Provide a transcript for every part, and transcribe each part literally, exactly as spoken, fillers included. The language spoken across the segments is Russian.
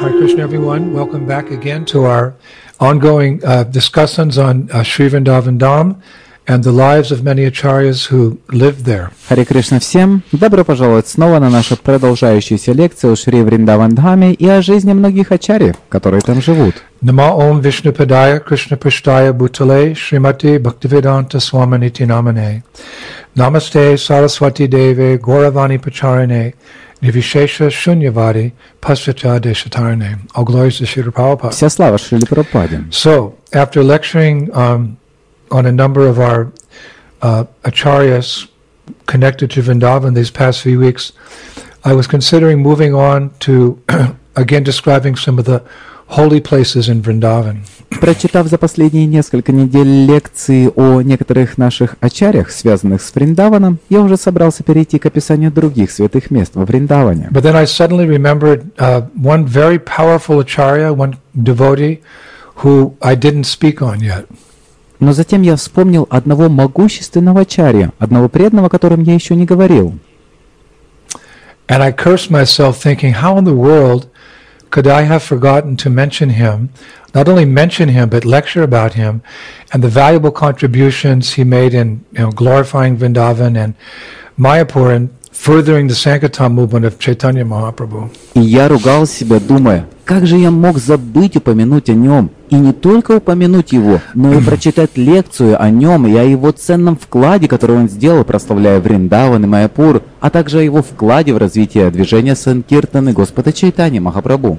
Hare Krishna, everyone. Welcome back again to our ongoing uh, discussions on uh, Sri Vrindavan Dham and the lives of many acharyas who lived there. Харе Кришна всем! Добро пожаловать снова на нашу продолжающуюся лекцию о Шри Вриндаван Дхаме и о жизни многих ачарьев, которые там живут. Nama Om Vishnu Padaya Krishna Prishtaya Bhutale Srimati Bhaktivedanta Swaminiti Namane Namaste Saraswati Deve Gauravani Pacharane Nivishesha Shunyavadi Pasvata Deshatarane. All glories to Srila Prabhupada. Вся слава Шриле Прабхупаде. So, after lecturing um, on a number of our uh, acharyas connected to Vrindavan these past few weeks, I was considering moving on to again describing some of the holy places in Vrindavan. Прочитав за последние несколько недель лекции о некоторых наших ачарьях, связанных с Вриндаваном, я уже собрался перейти к описанию других святых мест во Вриндаване. But then I suddenly remembered uh, one very powerful acharya, one devotee, who I didn't speak on yet. Но затем я вспомнил одного могущественного ачарья, одного преданного, о котором я еще не говорил. And I cursed myself, thinking, how in the world could I have forgotten to mention him, not only mention him, but lecture about him, and the valuable contributions he made in you know, glorifying Vrindavan and Mayapur and furthering the Sankirtan movement of Chaitanya Mahaprabhu. И я ругал себя, думая, как же я мог забыть упомянуть о нем, и не только упомянуть его, но и прочитать лекцию о нем и о его ценном вкладе, который он сделал, прославляя Вриндаван и Майяпур, а также о его вкладе в развитие движения Санкиртаны Господа Чайтаньи Махапрабху.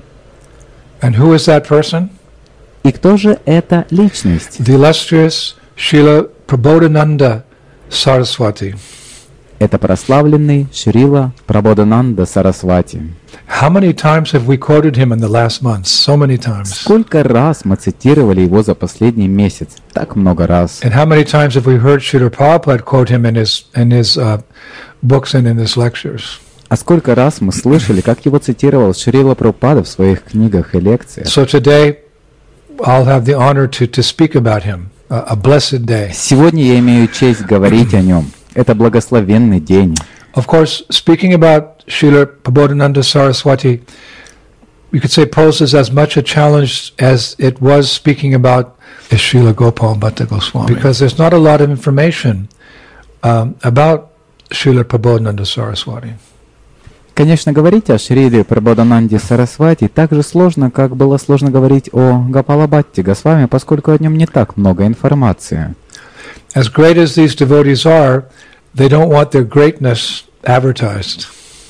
And who is that person? И кто же эта личность? The illustrious Srila Prabodhananda Saraswati. Это прославленный Шрила Прабодхананда Сарасвати. How many times have we quoted him in the last months? So many times. Сколько раз мы цитировали его за последний месяц? Так много раз. And how many times have we heard Srila Prabhupada quote him in his in his uh, books and in his lectures? А сколько раз мы слышали, как его цитировал Шрила Прабхупада в своих книгах и лекциях? So today, I'll have the honor to to speak about him. Uh, a blessed day. Сегодня я имею честь говорить о нем. Это благословенный день. Of course, speaking about Srila Prabodhananda Saraswati, you could say poses as much a challenge as it was speaking about Srila Gopal Bhatta Goswami, because there's not a lot of information um, about Srila Prabodhananda Saraswati. Конечно, говорить о Шриле Прабодхананде Сарасвати так же сложно, как было сложно говорить о Гопала Бхатте Госвами, поскольку о нем не так много информации. As great as these devotees are, they don't want their greatness advertised.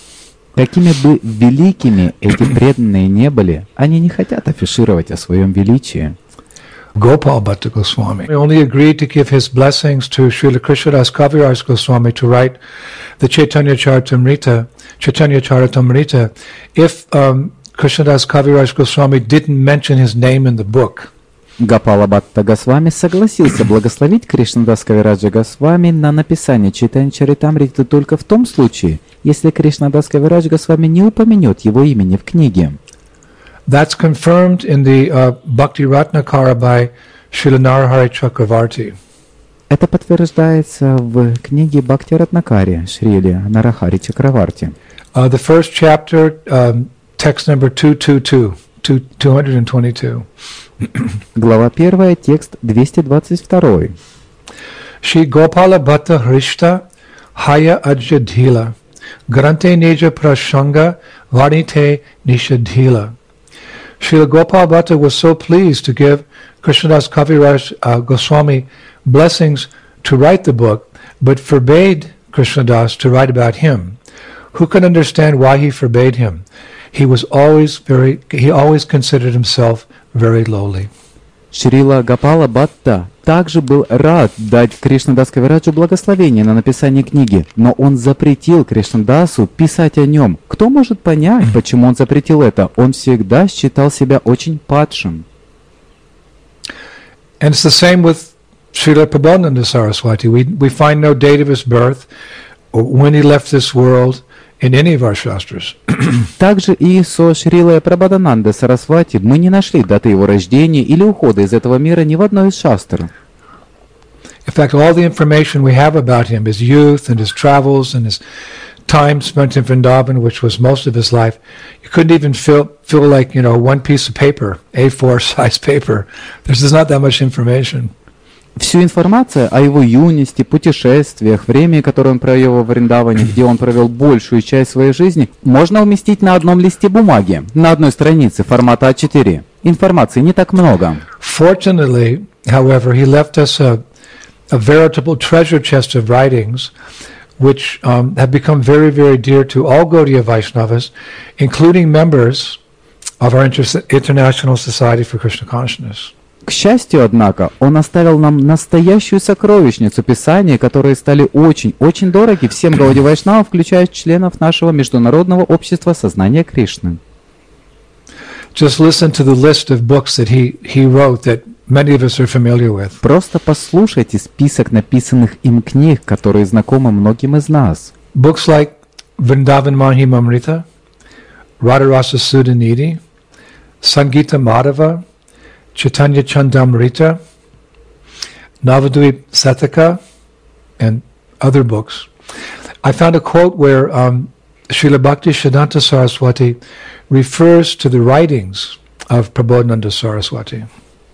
Какими бы великими эти преданные не были, они не хотят афишировать о своем величии. Gopal Bhatta Goswami only agreed to give his blessings to Srila Krishnadas Kaviraj Goswami to write the Chaitanya Charitamrita, Chaitanya Charitamrita, if um, Krishnadas Kaviraj Goswami didn't mention his name in the book. Гопала Бхатта Госвами согласился благословить Кришнадас Кавираджа Госвами на написание Чайтанья Чаритамриты только в том случае, если Кришнадас Кавирадж Госвами не упомянет его имени в книге. That's confirmed in the uh, Bhakti Ratnakara by Srila Narahari Chakravarti. Это подтверждается в книге Бхакти Ратнакари Шрили Нарахари Чакраварти. Uh, the first chapter, um, text number two twenty-two, two twenty-two. Глава первая, текст двести двадцать два. Shri Gopala Bhatta Hrishta Haya Ajadhila Grante Neja Prashanga Varnite Nishadhila. Srila Gopal Bhatta was so pleased to give Krishnadas Kaviraj uh, Goswami blessings to write the book, but forbade Krishnadas to write about him. Who can understand why he forbade him? He was always very, he always considered himself very lowly. Шрила Гопала Бхатта также был рад дать Кришнадас Кавираджу благословение на написание книги, но он запретил Кришнадасу писать о нем. Кто может понять, почему он запретил это? Он всегда считал себя очень падшим. And it's the same with Srila Prabodhananda Saraswati. We, we find no date of his birth or when he left this world in any of our shastras. Также и со Шрилой Прабодханандой Сарасвати мы не нашли даты его рождения или ухода из этого мира ни в одной из шастр. In fact, all the information we have about him, his youth and his travels and his time spent in Vrindavan, which was most of his life, you couldn't even feel feel like, you know, one piece of paper, A four size paper. There's just not that much information. Всю информацию о его юности, путешествиях, времени, которое он провел во Вриндаване, где он провел большую часть своей жизни, можно уместить на одном листе бумаги, на одной странице формата А четыре. Информации не так много. Fortunately, however, he left us a, a veritable treasure chest of writings, which um, have become very, very dear to all Gaudiya Vaishnavas, including members of our inter- International Society for Krishna Consciousness. К счастью, однако, он оставил нам настоящую сокровищницу писаний, которые стали очень-очень дороги всем Гауди Вайшнавам, включая членов нашего Международного общества сознания Кришны. Just listen to the list of books that he, he wrote that many of us are familiar with. Просто послушайте список написанных им книг, которые знакомы многим из нас. Books like Vrindavan Mahimamrita, Radharasa Sudhanidhi, Sangita Madhava, Chaitanya Chandamrita, Navadvip Sataka, and other books. I found a quote where um, Srila Bhakti Siddhanta Saraswati refers to the writings of Prabodhananda Saraswati.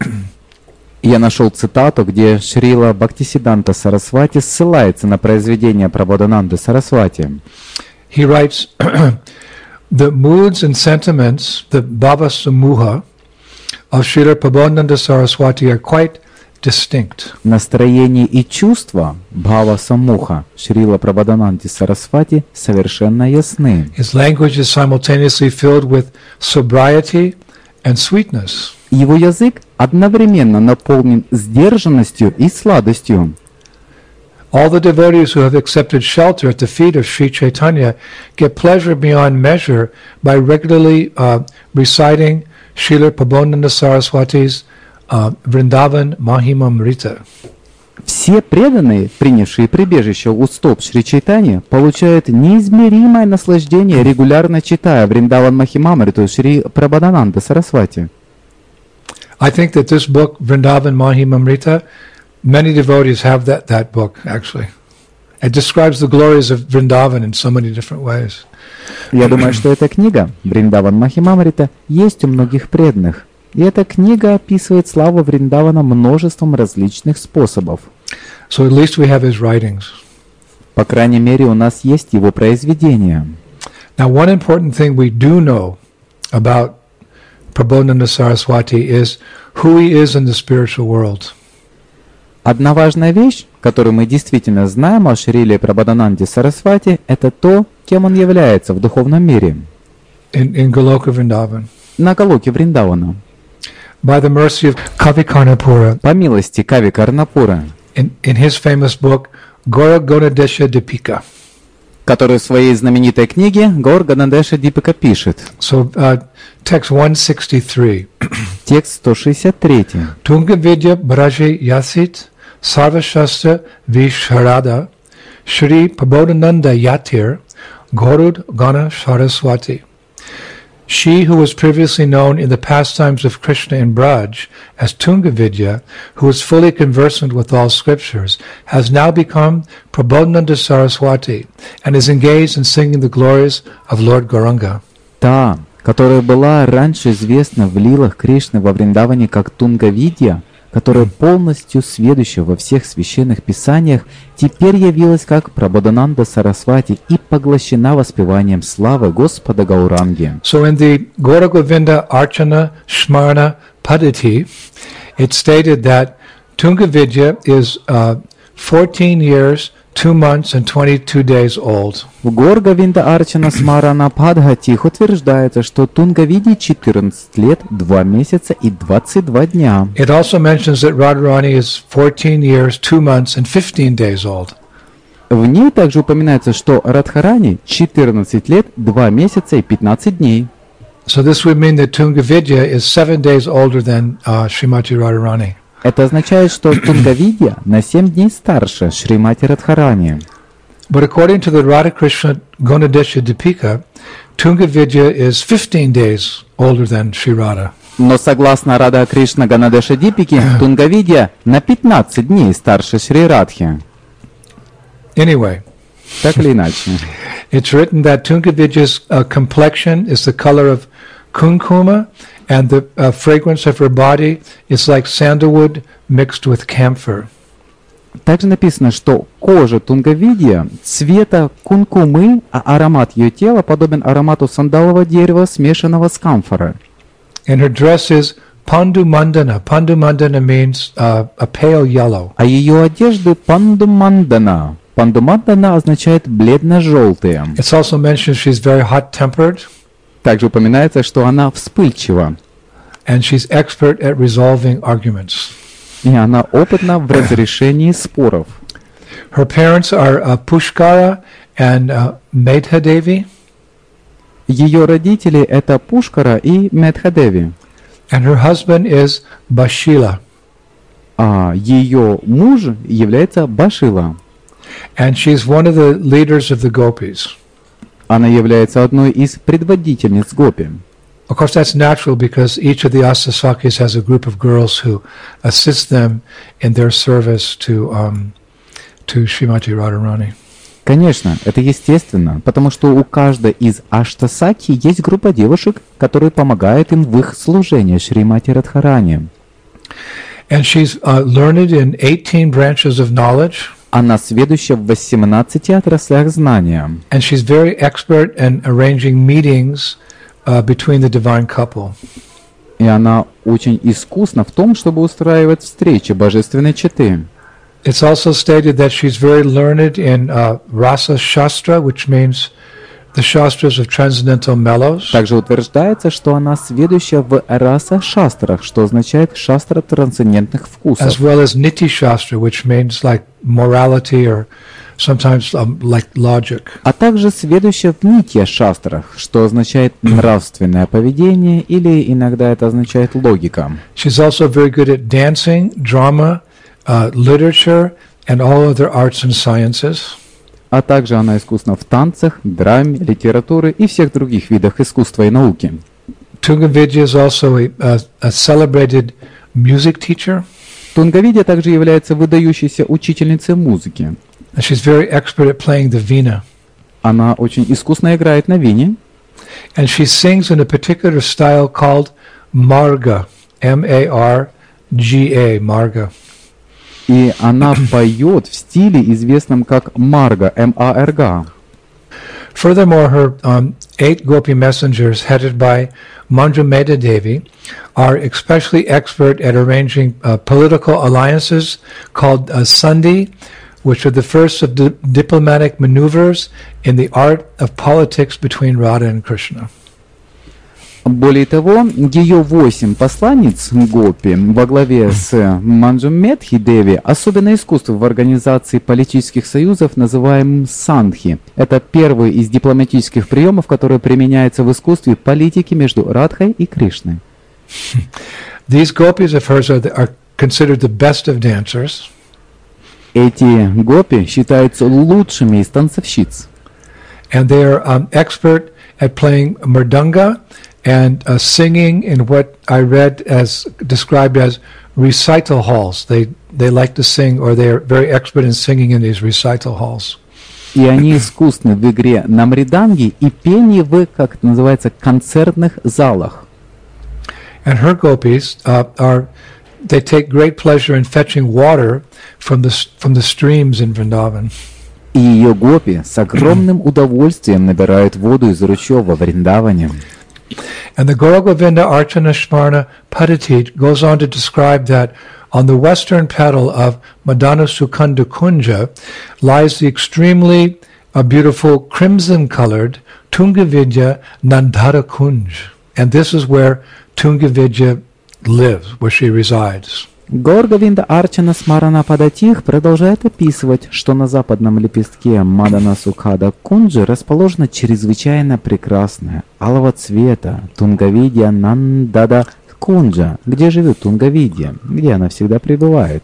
Я нашел цитату, где Шрила Бхактисиддханта Сарасвати ссылается на произведение Прабодхананды Сарасвати. He writes, the moods and sentiments, the bhava samuha, of Srila Prabodhananda Saraswati are quite distinct. Настроение и чувства Бхава Самуха Шрила Прабодхананды Сарасвати совершенно ясны. His language is simultaneously filled with sobriety and sweetness. Его язык одновременно наполнен сдержанностью и сладостью. All the devotees who have accepted shelter at the feet of Sri Chaitanya get pleasure beyond measure by regularly uh, reciting Srila Prabodhananda Saraswati's uh, Vrindavan Mahimamrita. Все преданные, принявшие прибежище у стоп Шри Чайтаньи, получают неизмеримое наслаждение, регулярно читая Вриндаван Махимамриту Шри Прабодхананды Сарасвати. I think that this book, Vrindavan Mahimamrita, many devotees have that, that book, actually. It describes the glories of Vrindavan in so many different ways. Я думаю, что эта книга, Вриндаван Махимамрита, есть у многих преданных. И эта книга описывает славу Вриндавана множеством различных способов. So at least we have his writings. По крайней мере, у нас есть его произведения. Now, one important thing we do know about Prabodhananda Saraswati is who he is in the spiritual world. Одна важная вещь, которую мы действительно знаем о Шриле Прабодхананде Сарасвати, это то, кем он является в духовном мире. In, in Goloka Vrindavan. На Галоке Вриндавана. By the mercy of Kavi Karnapura, по милости Кави Карнапура, in, in his famous book, Gora Gonadesha Dipika. который в своей знаменитой книге Гаур Ганадеша Дипика пишет. So, uh, text one sixty-three. Текст сто шестьдесят три. Tunga Vidya Braje Yasit Sarvashastra Visharada Shri Prabodhananda Yatir Gorud Gana Saraswati. She who was previously known in the pastimes of Krishna in Braj as Tunga Vidya, who was fully conversant with all scriptures, has now become Prabodhananda Saraswati and is engaged in singing the glories of Lord Gauranga. Та, которая была раньше известна в лилах Кришны во Вриндаване как Тунга Видья, которая полностью сведуща во всех священных писаниях, теперь явилась как Прабодхананда Сарасвати и поглощена воспеванием славы Господа Гауранги. So in the Gaura Govinda Archana Shmarana Padati, it stated that Tunga Vidya is uh, fourteen years, two months and twenty-two days old. В Гаур Говинда Арчана Смарана Падхатих утверждается, что Тунга Видье четырнадцать лет, два месяца и двадцать два дня. It also mentions that Radharani is fourteen years, two months and fifteen days old. В ней также упоминается, что Радхарани четырнадцать лет, два месяца и пятнадцать дней. So this would mean that Tunga Vidya is seven days older than uh, Srimati Radharani. Это означает, что Тунга Видья на семь дней старше Шримати Радхарани. But according to the Radha Krishna Gonadesha Dipika, Tunga Vidya is fifteen days older than Sri Radha. Но согласно Рада Кришна Ганадеша Дипики, Тунга Видья на пятнадцать дней старше Шри Радхи. Anyway, Так или иначе. It's written that Tungavidya's uh, complexion is the color of kunkuma, and the uh, fragrance of her body is like sandalwood mixed with camphor. Также написано, что кожа Тунгавидья цвета кункумы, а аромат ее тела подобен аромату сандалового дерева, смешанного с камфорой. And her dress is pandumandana. Pandumandana means uh, a pale yellow. А ее одежды пандумандана. Пандумандана означает бледно-желтые. It's also mentioned she's very hot-tempered. Также упоминается, что она вспыльчива. And she's expert at resolving arguments. И она опытна в разрешении споров. Her parents are uh, Pushkara and uh, Medhadevi. Ее родители это Пушкара и Медхадеви. And her husband is Bashila. А ее муж является Башила. And she's one of the leaders of the gopis. Она является одной из предводительниц гопи. Of course, that's natural because each of the Asasakis has a group of girls who assist them in their service to um, to Srimati Radharani. Конечно, это естественно, потому что у каждой из Аштасаки есть группа девушек, которые помогают им в их служении Шримати Радхарани. And she's uh, learned in eighteen branches of knowledge. Она сведуща в восемнадцати отраслях знания. And she's very expert in arranging meetings uh, between the divine couple. И она очень искусна в том, чтобы устраивать встречи божественной четы. It's also stated that she's very learned in uh, Rasa Shastra, which means the Shastras of transcendental mellows. Также утверждается, что она сведуща в раса-шастрах, что означает шастра трансцендентных вкусов. As well as Niti Shastra, which means like morality or sometimes um, like logic. А также сведуща в нитья-шастрах, что означает нравственное поведение или иногда это означает логика. She's also very good at dancing, drama, uh, literature, and all other arts and sciences. А также она искусна в танцах, драме, литературе и всех других видах искусства и науки. Tungavidya is also a, a, a celebrated music teacher. Тунгавидья также является выдающейся учительницей музыки. And she's very expert at playing the veena. Она очень искусно играет на вине. And she sings in a particular style called Marga, M A R G A, Marga. И она поет в стиле, известном как Марга, М А Р Г. Furthermore, her um, eight gopi messengers, headed by Manjumeda Devi, are especially expert at arranging uh, political alliances called uh, Sandhi, which are the first of di- diplomatic maneuvers in the art of politics between Radha and Krishna. Более того, ее восемь посланниц Гопи во главе с Манджумедхи Деви особенно искусство в организации политических союзов, называемым сандхи. Это первый из дипломатических приемов, который применяется в искусстве политики между Радхой и Кришной. These gopis of hers are, the, are considered the best of dancers. Эти гопи считаются лучшими из танцовщиц. And they are um, expert at playing mridanga and uh, singing in what I read as described as recital halls. They they like to sing, or they are very expert in singing in these recital halls. И они искусны в игре на мриданге и пении в, как это называется, концертных залах. And her gopis uh, are they take great pleasure in fetching water from the from the streams in Vrindavan. И ее гопи с огромным удовольствием набирают воду из ручьев во Вриндаване. And the Gauragovinda Archana Smarna Padatit goes on to describe that on the western petal of Madana Sukanda Kunja lies the extremely uh, beautiful crimson-colored Tungavidya Nandara Kunj. And this is where Tungavidya lives, where she resides. Гаургавинда Арчана Смарана Падатих продолжает описывать, что на западном лепестке Мадана Сукхада Кунджи расположена чрезвычайно прекрасная, алого цвета Тунгавидья Нандада Кунджа, где живет Тунгавидья, где она всегда пребывает.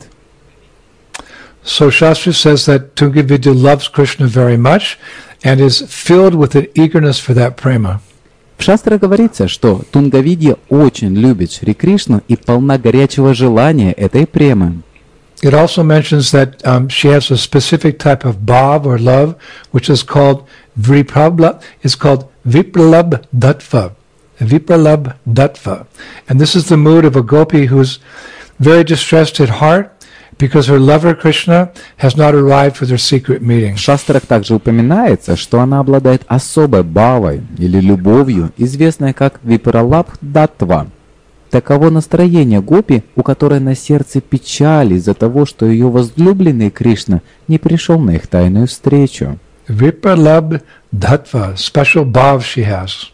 So Shastra says that Tungavidya loves Krishna very much and is filled with an eagerness for that prema. В Шастре говорится, что Тунгавидья очень любит Шри Кришну и полна горячего желания этой премы. It also mentions that um, she has a specific type of bhav or love, which is called vipralabha, is called vipralabdhatva. Vipralabdhatva. And this is the mood of a gopi who's very distressed at heart because her lover Krishna has not arrived for their secret meeting. В шастрах также упоминается, что она обладает особой бхавой или любовью, известной как випралабдхатва. Таково настроение гопи, у которой на сердце печаль из-за того, что ее возлюбленный Кришна не пришел на их тайную встречу. Vipralabdhatva, special bhav she has.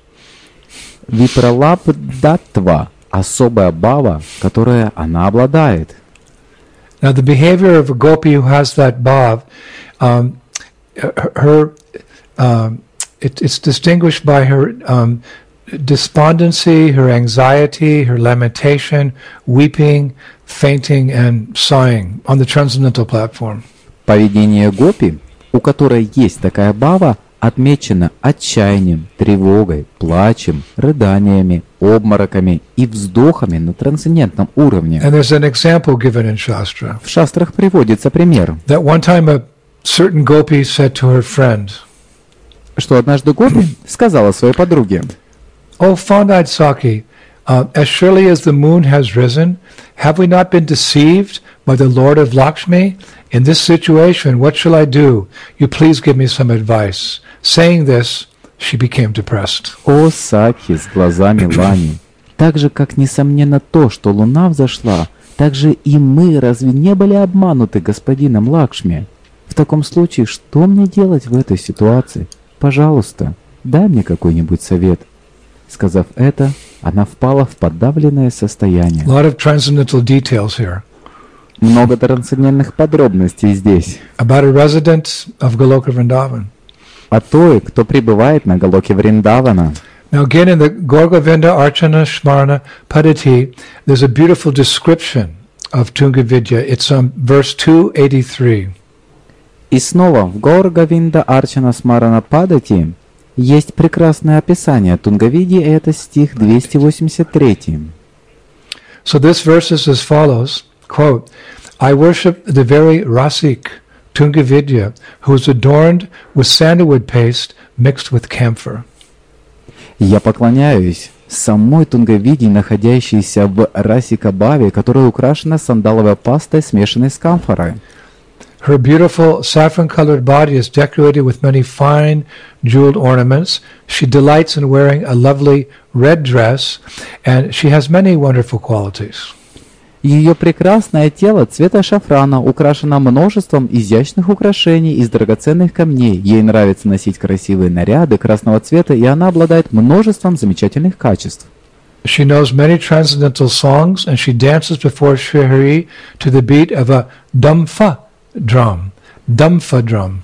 Випралабдхатва – особая бхава, которая она обладает. Now the behavior of a gopi who has that bhav, um, her, um, it, it's distinguished by her um, despondency, her anxiety, her lamentation, weeping, fainting, and sighing on the transcendental platform. Поведение гопи, у которой есть такая бхава, отмечено отчаянием, тревогой, плачем, рыданиями, обмороками и вздохами на трансцендентном уровне. And there's an example given in Shastra. В шастрах приводится пример, That one time a certain gopi said to her friend, что однажды гопи сказала своей подруге: "Oh, fond-eyed Saki, uh, as surely as the moon has risen, have we not been deceived by the Lord of Lakshmi? In this situation, what shall I do? You please give me some advice." Saying this, she became depressed. «О, Сакхи с глазами лани, так же, как несомненно то, что луна взошла, так же и мы разве не были обмануты господином Лакшми? В таком случае, что мне делать в этой ситуации? Пожалуйста, дай мне какой-нибудь совет». Сказав это, она впала в подавленное состояние. A lot of transcendental details here Много трансцендентных подробностей здесь. about a resident of Goloka Vrindavan. О той, кто пребывает на Галоке Вриндавана. Now again in the Gorgovinda Archana Smarana Padati, there's a beautiful description of Tunga Vidya. It's on verse two eighty-three. И снова в Горговинда Арчана Смарана Падати есть прекрасное описание Тунгавиди, и это стих двести восемьдесят три. So this verse is as follows, quote, "I worship the very Rasik, Tunga Vidya, who is adorned with sandalwood paste mixed with camphor." «Я поклоняюсь самой Тунгавиди, находящейся в Расикабаве, которая украшена сандаловой пастой, смешанной с камфорой. Her beautiful saffron-colored body is decorated with many fine jeweled ornaments. She delights in wearing a lovely red dress, and she has many wonderful qualities." Ее прекрасное тело цвета шафрана украшено множеством изящных украшений из драгоценных камней. Ей нравится носить красивые наряды красного цвета, и она обладает множеством замечательных качеств. She knows many transcendental songs, and she dances before Shri Hari to the beat of a damfa drum. Damfa drum.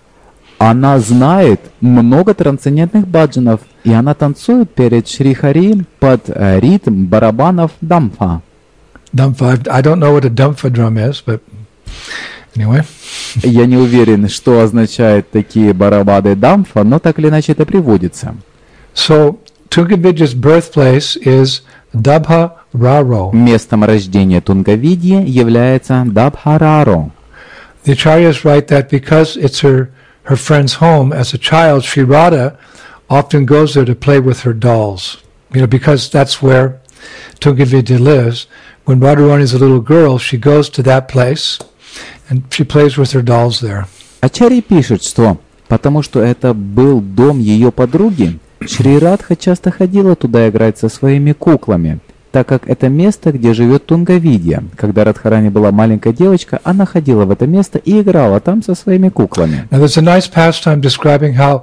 Она знает много трансцендентных баджанов, и она танцует перед Шри Хари под э, ритм барабанов дамфа. Damfa. I don't know what a damfa drum is, but anyway. Я не уверен, что означают такие барабаны дамфа, но так или иначе это приводится. So Tunga Vidya's birthplace is Dabha-raro. Местом рождения Тунгавидьи является Дабхараро. The acharyas write that because it's her, her friend's home, as a child, Sri Radha often goes there to play with her dolls. You know, because that's where Tunga Vidya lives. When Radharani is a little girl, she goes to that place and she plays with her dolls there. Ачарья пишет, что потому что это был дом ее подруги, Шри Радха часто ходила туда играть со своими куклами, так как это место, где живет Тунгавидья. Когда Радхарани была маленькая девочка, она ходила в это место и играла там со своими куклами. Now there's a nice pastime describing how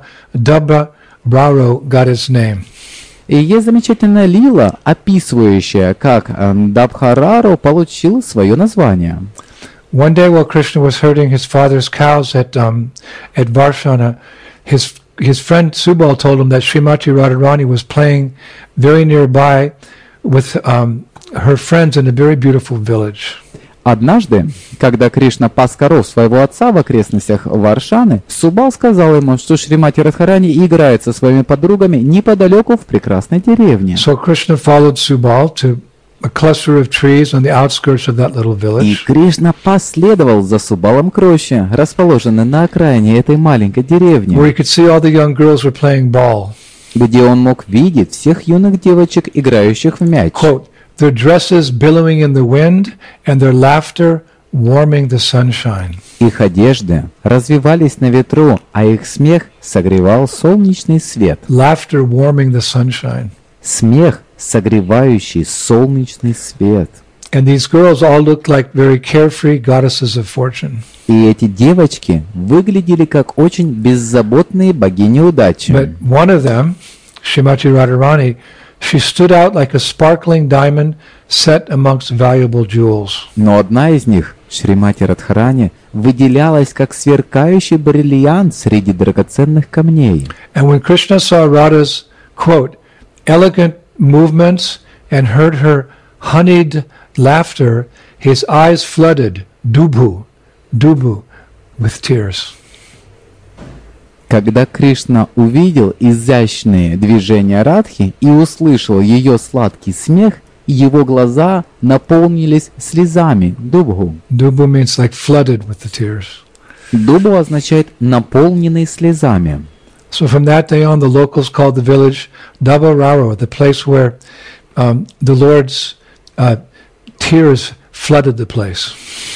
Dabha-raro got its name. И есть замечательная лила, описывающая, как Дабхараро получил свое название. One day while Krishna was herding his father's cows at um, at Varshana, his his friend Subal told him that Srimati Radharani was playing very nearby with um, her friends in a very beautiful village. Однажды, когда Кришна пас коров своего отца в окрестностях Варшаны, Субал сказал ему, что Шримати Радхарани играет со своими подругами неподалеку в прекрасной деревне. So Krishna followed Subal to a cluster of trees on the outskirts of that little И village. Кришна последовал за Субалом к роще, расположенной на окраине этой маленькой деревни, Where he could see all the young girls were playing ball. где он мог видеть всех юных девочек, играющих в мяч. Quote, their dresses billowing in the wind and their laughter warming the sunshine. Их одежды развивались на ветру, а их смех согревал солнечный свет. Laughter warming the sunshine. Смех, согревающий солнечный свет. And these girls all looked like very carefree goddesses of fortune. И эти девочки выглядели как очень беззаботные богини удачи. But one of them, Shrimati Radharani, she stood out like a sparkling diamond set amongst valuable jewels. Но одна из них, Шримати Радхарани, выделялась как сверкающий бриллиант среди драгоценных камней. And when Krishna saw Radha's, quote, elegant movements and heard her honeyed laughter, his eyes flooded, dubhu, dubhu, with tears. Когда Кришна увидел изящные движения Радхи и услышал ее сладкий смех, его глаза наполнились слезами. Дубху. Dubhu means like flooded with the tears. Дубу означает «наполненный слезами». So from that day on, the locals called the village Dabararo, the place where um, the Lord's uh, tears flooded the place.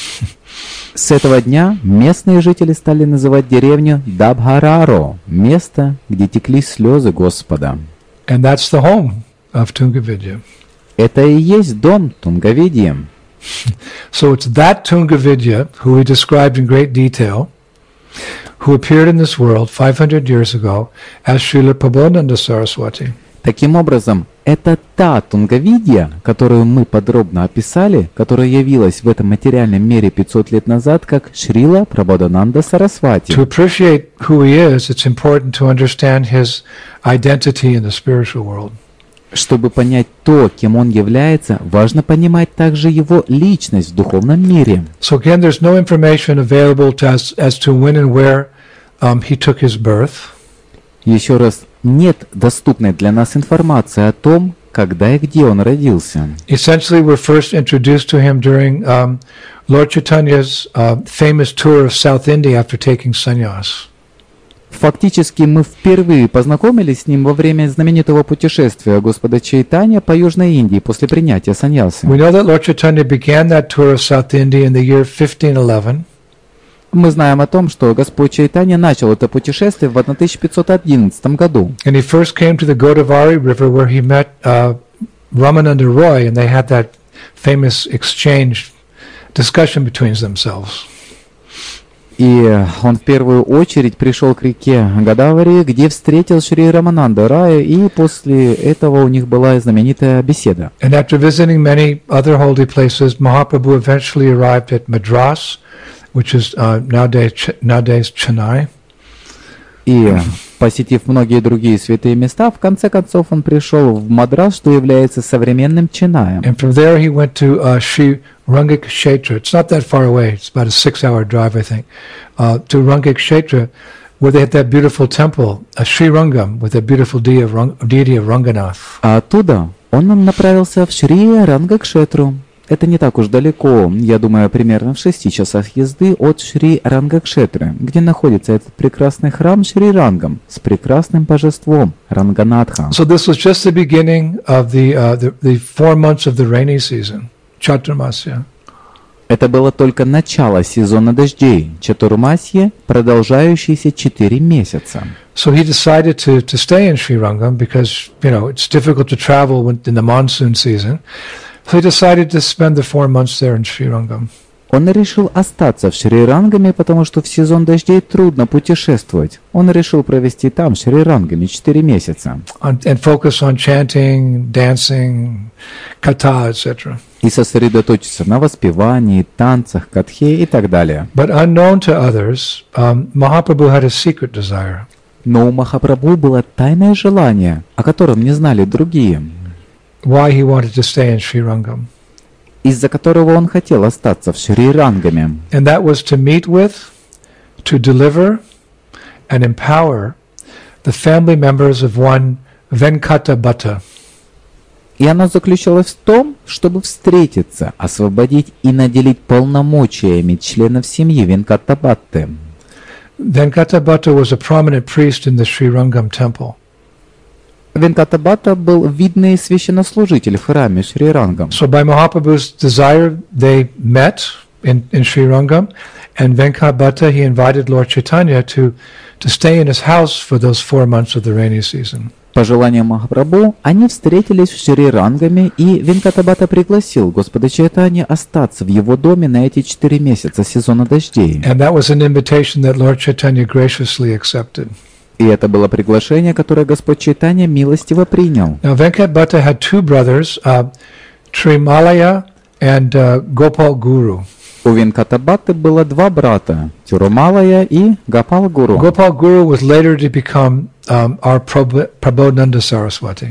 С этого дня местные жители стали называть деревню Дабхараро, место, где текли слезы Господа. And that's the home of Tungavidya. Это и есть дом Тунгавидьи. So it's that Tungavidya, who we described in great detail, who appeared in this world five hundred years ago as Srila Prabodhananda Saraswati. Таким образом, это та Тунгавидья, которую мы подробно описали, которая явилась в этом материальном мире пятьсот лет назад как Шрила Прабодхананда Сарасвати. To appreciate who he is, it's important to understand his identity in the spiritual world. Чтобы понять то, кем он является, важно понимать также его личность в духовном мире. So again, there's no information available to us as to when and where um, he took his birth. Еще раз, нет доступной для нас информации о том, когда и где он родился. Essentially, we're first introduced to him during um, Lord Chaitanya's uh, famous tour of South India after taking sannyas. Фактически мы впервые познакомились с ним во время знаменитого путешествия Господа Чайтанья по Южной Индии после принятия саньясы. We know that Lord Chaitanya began that tour of South India in the year fifteen eleven. Мы знаем о том, что Господь Чайтанья начал это путешествие в тысяча пятьсот одиннадцатом году. And he first came to the Godavari River where he met uh, Ramananda Roy, and they had that famous exchange, discussion between themselves. И он в первую очередь пришел к реке Гадавари, где встретил Шри Рамананда Рая, и после этого у них была знаменитая беседа. And after visiting many other holy places, Mahaprabhu eventually arrived at Madras, which is uh, nowadays, nowadays Chennai. И, посетив многие другие святые места, в конце концов он пришел в Мадрас, что является современным Ченнаем. And from there he went to uh, Sri Rangakshetra. It's not that far away. It's about a six-hour drive, I think, uh, to Rangakshetra, where they had that beautiful temple, a Sri Rangam, with a beautiful deity of, Rang- deity of Ranganath. А оттуда он направился в Шри Рангакшетру. Это не так уж далеко, я думаю, примерно в шести часах езды от Шри Рангакшетры, где находится этот прекрасный храм Шри Рангам с прекрасным божеством Ранганатха. So this was just the beginning of the, uh, the the four months of the rainy season, Chaturmasya. Это было только начало сезона дождей, Чатурмасье, продолжающийся четыре месяца. So he decided to, to stay in Sri Rangam because, you know, it's difficult to travel when, in the monsoon season. So he decided to spend the four months there in Sri Rangam. Он решил остаться в Шри Рангаме, потому что в сезон дождей трудно путешествовать. Он решил провести там, в Шри Рангаме, четыре месяца. On, and focus on chanting, dancing, katha, et cetera. И сосредоточиться на воспевании, танцах, катхе и так далее. But unknown to others, um, Mahaprabhu had a secret desire. Но у Махапрабху было тайное желание, о котором не знали другие, Why he wanted to stay in Sri Rangam. из-за которого он хотел остаться в Шри Рангаме. And that was to meet with, to deliver, and empower the family members of one Venkata Bhatta. И оно заключалось в том, чтобы встретиться, освободить и наделить полномочиями членов семьи Венкатабатты. Venkata was a prominent priest in the Sri Rangam temple. Венкатабатта был видный священнослужитель в храме Шри Рангам. So by Mahaprabhu's desire, they met in, in Sri Rangam, and Venkata, he invited Lord Chaitanya to, to stay in his house for those four months of the rainy season. По желанию Махапрабху, они встретились в Шри Рангаме, и Венкатабатта пригласил Господа Чайтанья остаться в его доме на эти четыре месяца сезона дождей. And that was an invitation that Lord Chaitanya graciously accepted. И это было приглашение, которое Господь Чайтанья милостиво принял. Now Venkata had two brothers, uh, Trimalaya and uh, Gopal Guru. У Венкатабатты было два брата, Тирумалая и Гопал Гуру. Gopal Guru was later to become um, our Prabhu- Prabodhananda Saraswati.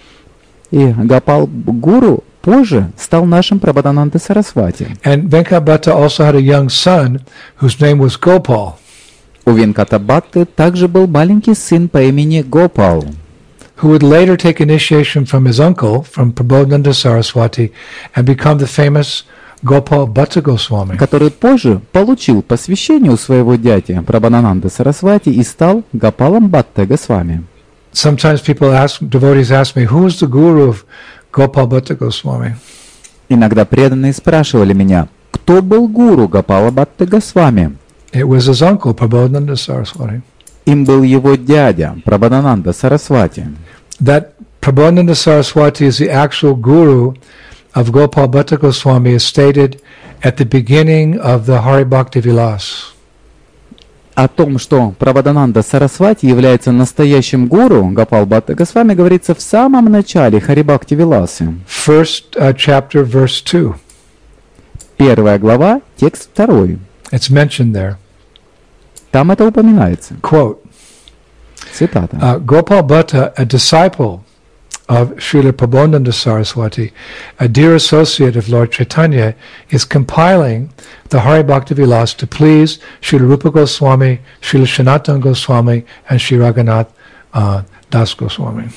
И Гопал Гуру позже стал нашим Прабодхананда Сарасвати. And Venkata also had a young son whose name was Gopal. У Венкатабатты также был маленький сын по имени Гопал, who would later take initiation from his uncle, from Prabodhananda Saraswati, and become the famous Gopal Bhatta Goswami. который позже получил посвящение у своего дяди Прабодхананды Сарасвати и стал Гопалом Бхатта Госвами. Sometimes people ask, devotees ask me, who is the guru of Gopal Bhatta Goswami? Иногда преданные спрашивали меня, кто был гуру Гопала Бхатта Госвами? It was his uncle, Prabodhananda Saraswati. Им был его дядя Прабодхананда Сарасвати. That Prabodhananda Saraswati is the actual guru of Gopal Bhatta Goswami is stated at the beginning of the Hari Bhakti Vilas. О том, что Прабодхананда Сарасвати является настоящим гуру Гопал Бхатта Госвами, говорится в самом начале Харибхакти Виласы. First uh, chapter, verse two. Первая глава, текст второй. It's mentioned there. Там это упоминается. Quote, Цитата. uh, Gopal Bhatta, a disciple of Srila Prabodhananda Saraswati, a dear associate of Lord Chaitanya, is compiling the Hari Bhakti Vilas to please Srila Rupa Goswami, Srila Sanatana Goswami, and Sri Raghunath uh, Das Goswami.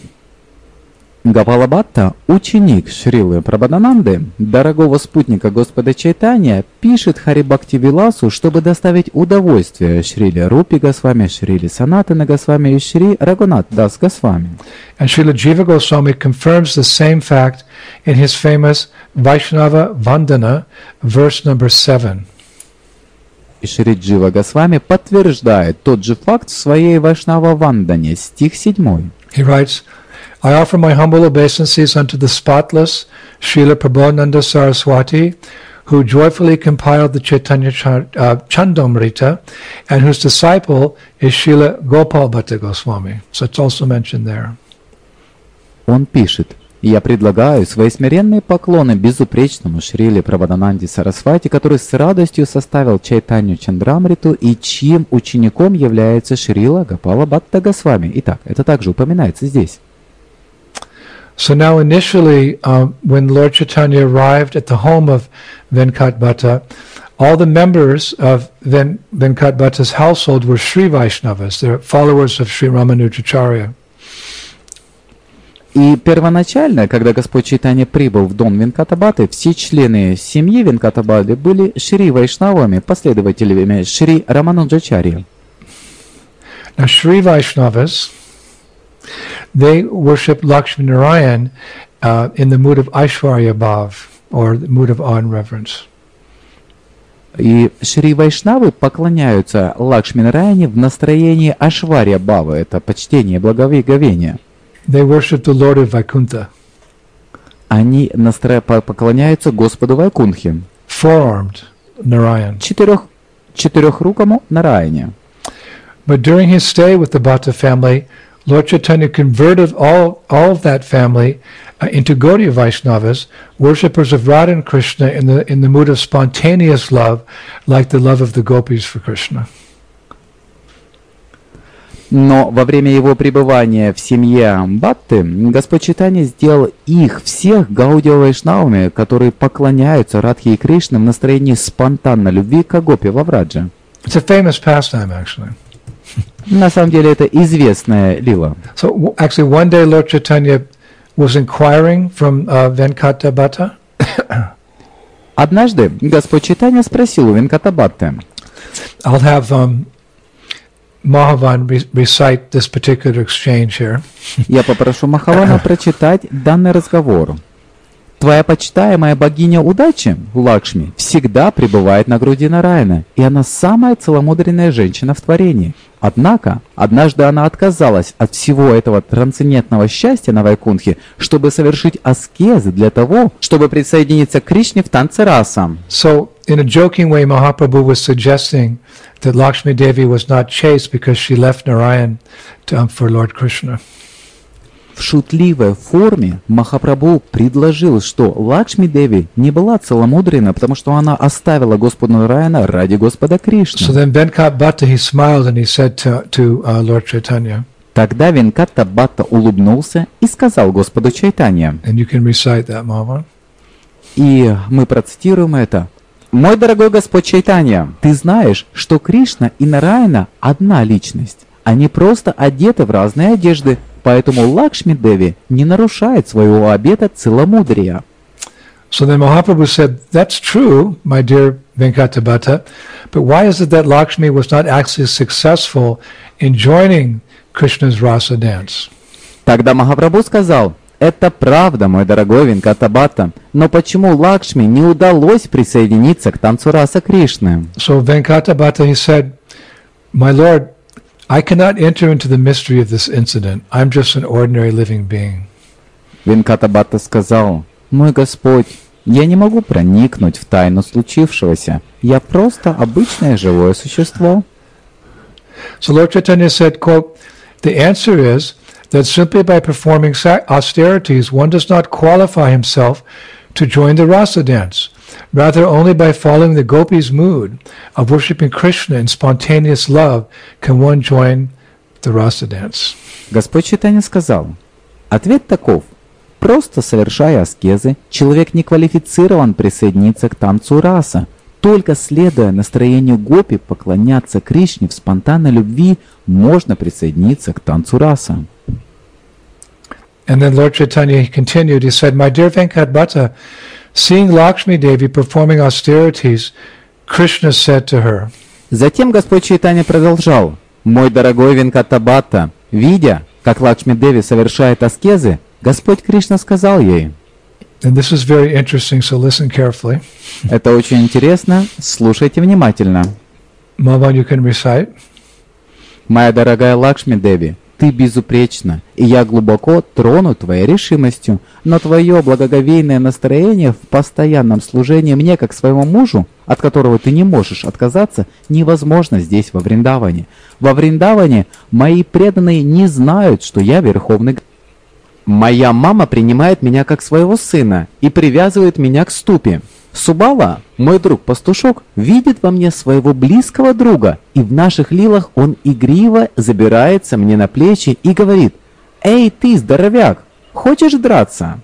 Гопала Бхатта, ученик Шрилы Прабодхананды, дорогого спутника Господа Чайтанья, пишет Харибхакти Виласу, чтобы доставить удовольствие Шриле Рупи Госвами, Шриле Санатана Госвами и Шри Рагунат Дас Госвами. And Srila Jiva Goswami confirms the same fact in his famous Vaishnava Vandana, verse number seven. И Шри Джива Госвами подтверждает тот же факт в своей Вайшнава Вандане, стих седьмой. He writes, I offer my humble obeisances unto the spotless Srila Prabodhananda Saraswati, who joyfully compiled the Chaitanya Chand- uh, Chandomrita, and whose disciple is Srila Gopal Bhatta Goswami. So it's also mentioned there. Он пишет, «Я предлагаю свои смиренные поклоны безупречному Шриле Прабодхананде Сарасвати, который с радостью составил Чайтанью Чандрамриту и чьим учеником является Шрила Гопала Бхатта Госвами». Итак, это также упоминается здесь. So now initially, um, when Lord Chaitanya arrived at the home of Venkat Bhatta, all the members of Ven- Venkat Bhatta's household were Sri Vaishnavas. They're followers of Sri Ramanujacharya. И первоначально, когда Господь Чайтанья прибыл в дом Венкатабхатты, все члены семьи Венкатабхатты были Шри Вайшнавами, последователями Шри Рамануджачарьи. Now Sri Vaishnavas, they worship Lakshmi Narayan uh, in the mood of Aishwarya Bhav, or the mood of awe and reverence. И Шри Вайшнавы поклоняются Лакшми Нараяне в настроении Ашварья Бхава, это почтение и благоговение. They worship the Lord of Vaikuntha. Они настро... поклоняются Господу Вайкунтхе, Four-armed Narayan. четырех... четырехрукому Нараяне. But during his stay with the Bhatta family, Lord Chaitanya converted all, all of that family uh, into Gaudiya Vaishnavas, worshippers of Radha and Krishna in the, in the mood of spontaneous love, like the love of the gopis for Krishna. Но во время его пребывания в семье Бхатты, Господь Чайтанья сделал их всех Гаудия Вайшнавами, которые поклоняются Радхе и Кришне в настроении спонтанной любви к Гопи во Врадже. It's a famous pastime, actually. На самом деле это известная лила. So w- actually, one day Lord Chaitanya was inquiring from uh, Venkata-bhatta. Однажды Господь Чайтанья спросил у Венкатабхатты. I'll have um, Mahavan re- recite this particular exchange here. Я попрошу Махавана прочитать данный разговор. Твоя почитаемая богиня удачи, Лакшми, всегда пребывает на груди Нараяна, и она самая целомудренная женщина в творении. Однако, однажды она отказалась от всего этого трансцендентного счастья на Вайкунтхе, чтобы совершить аскезы для того, чтобы присоединиться к Кришне в танце раса. So, in a joking way, Mahaprabhu was suggesting that Lakshmi Devi was not chaste because she left Narayan to, um, for Lord Krishna. В шутливой форме Махапрабху предложил, что Лакшми Деви не была целомудрена, потому что она оставила Господа Нараяна ради Господа Кришны. So then Venkata-bhatta, he smiled and he said to, to uh, Lord Chaitanya, Тогда Венката-бхатта улыбнулся и сказал Господу Чайтанья, and you can recite that, Mahavan. и мы процитируем это. «Мой дорогой Господь Чайтанья, ты знаешь, что Кришна и Нараяна одна личность. Они просто одеты в разные одежды, поэтому Лакшми Деви не нарушает своего обета целомудрия». So then Mahaprabhu said, that's true, my dear Venkata-bhatta, but why is it that Lakshmi was not actually successful in joining Krishna's rasa dance? Тогда Махапрабху сказал, это правда, мой дорогой Венката-бхатта, но почему Лакшми не удалось присоединиться к танцу раса Кришны? So Venkata-bhatta, he said, my lord, I cannot enter into the mystery of this incident. I'm just an ordinary living being. Венката-бхатта сказал, мой Господь, я не могу проникнуть в тайну случившегося. Я просто обычное живое существо. So Lord Chaitanya said, quote, the answer is that simply by performing austerities, one does not qualify himself to join the rasa dance. Rather, only by following the gopi's mood of worshipping Krishna in spontaneous love can one join the rasa dance. Господь Чайтанья сказал, ответ таков. Просто совершая аскезы, человек не квалифицирован присоединиться к танцу раса. Только следуя настроению гопи поклоняться Кришне в спонтанной любви, можно присоединиться к танцу раса. And then Lord Chaitanya continued, he said, my dear Venkata-bhatta, seeing Lakshmi Devi performing austerities, Krishna said to her. Затем Господь Чайтанья продолжал, мой дорогой Венката-бхатта, видя, как Лакшми Деви совершает аскезы, Господь Кришна сказал ей. And this is very interesting, so listen carefully. Это очень интересно, слушайте внимательно. Mahavan, you can recite. Моя дорогая Лакшми Деви, ты безупречна, и я глубоко тронут твоей решимостью, но твое благоговейное настроение в постоянном служении мне, как своему мужу, от которого ты не можешь отказаться, невозможно здесь, во Вриндаване. Во Вриндаване мои преданные не знают, что я верховный. Моя мама принимает меня как своего сына и привязывает меня к ступе. Субала, мой друг-пастушок, видит во мне своего близкого друга, и в наших лилах он игриво забирается мне на плечи и говорит: «Эй, ты, здоровяк, хочешь драться?»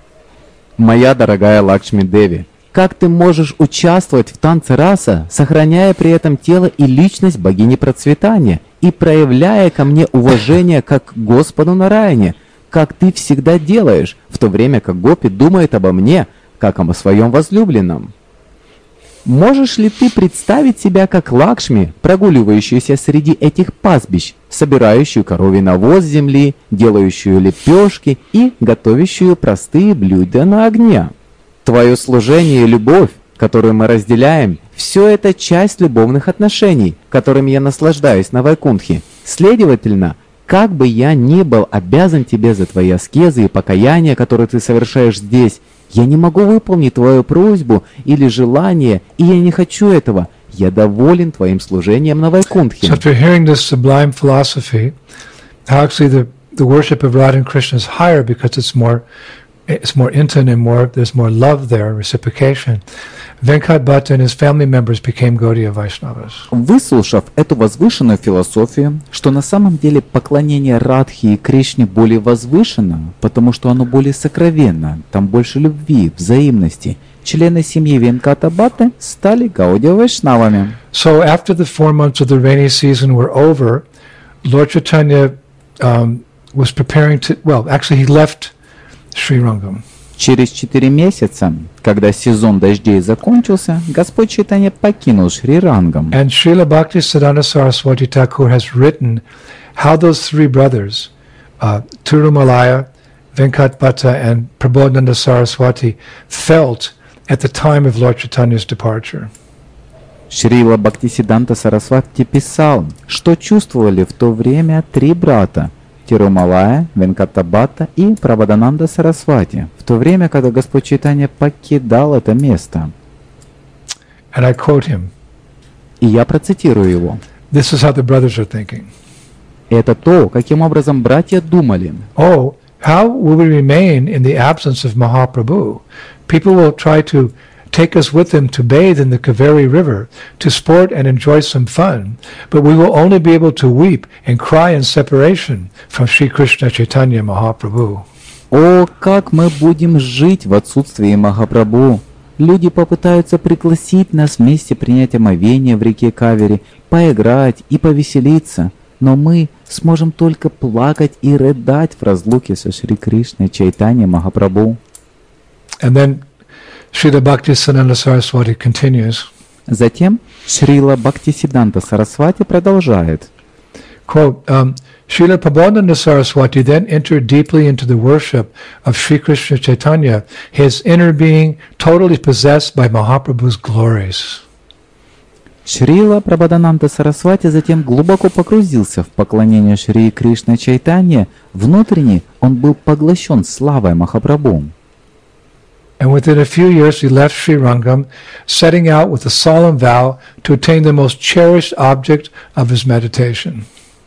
Моя дорогая Лакшми Деви, как ты можешь участвовать в танце раса, сохраняя при этом тело и личность богини процветания и проявляя ко мне уважение как к Господу Нараяне, как ты всегда делаешь, в то время как Гопи думает обо мне, как о своем возлюбленном? Можешь ли ты представить себя как Лакшми, прогуливающуюся среди этих пастбищ, собирающую коровий навоз с земли, делающую лепешки и готовящую простые блюда на огне? Твое служение и любовь, которую мы разделяем, все это часть любовных отношений, которыми я наслаждаюсь на Вайкунтхе. Следовательно, как бы я ни был обязан тебе за твои аскезы и покаяния, которые ты совершаешь здесь, я не могу выполнить твою просьбу или желание, и я не хочу этого. Я доволен твоим служением на Вайкунтхе. So after hearing this sublime philosophy, how actually the, the worship of Radha and Krishna is higher because it's more it's more intimate and more there's more love there, reciprocation. Venkata-bhatta and his family members became Gaudiya Vaishnavas. Выслушав эту возвышенную философию, что на самом деле поклонение Радхи и Кришне более возвышено, потому что оно более сокровенно, там больше любви, взаимности, члены семьи Венката-бхатты стали Гаудия Вайшнавами. So after the four months of the rainy season were over, Lord Chaitanya um, was preparing to, well, actually he left Srirangam. Через четыре месяца, когда сезон дождей закончился, Господь Чайтанья покинул Шри-Рангам. And Srila Bhaktisiddhanta Saraswati Thakur has written how those three brothers, uh, Tirumalaya, Venkat Bhatta, and Prabodhananda Saraswati, felt at the time of Lord Chaitanya's departure. Шрила Бхактисиддханта Сарасвати писал, что чувствовали в то время три брата Тирумалая, Венкатабхатта и Прабодхананда Сарасвати, в то время, когда Господь Чайтанья покидал это место. And I quote him. И я процитирую его. This is how the brothers are thinking. Это то, каким образом братья думали. Oh, how will we remain in the absence of Mahaprabhu? People will try to take us with them to bathe in the Kaveri River, to sport and enjoy some fun, but we will only be able to weep and cry in separation from Sri Krishna Chaitanya Mahaprabhu. О, как мы будем жить в отсутствии Махапрабху! Люди попытаются пригласить нас вместе принять омовение в реке Кавери, поиграть и повеселиться, но мы сможем только плакать и рыдать в разлуке со Шри Кришной Чайтанья Махапрабху. And then Srila Bhaktisiddhanta Saraswati continues. Затем Шрила Бхактисиддханта Сарасвати продолжает. Quote, um, Srila Prabodhananda Saraswati then entered deeply into the worship of Sri Krishna Chaitanya, his inner being totally possessed by Mahaprabhu's glories. Шрила Прабодхананда Сарасвати затем глубоко погрузился в поклонение Шри Кришна Чайтанье. Внутренне он был поглощен славой Махапрабху. And within a few years he left Sri Rangam, setting out with a solemn vow to attain the most cherished object of his meditation.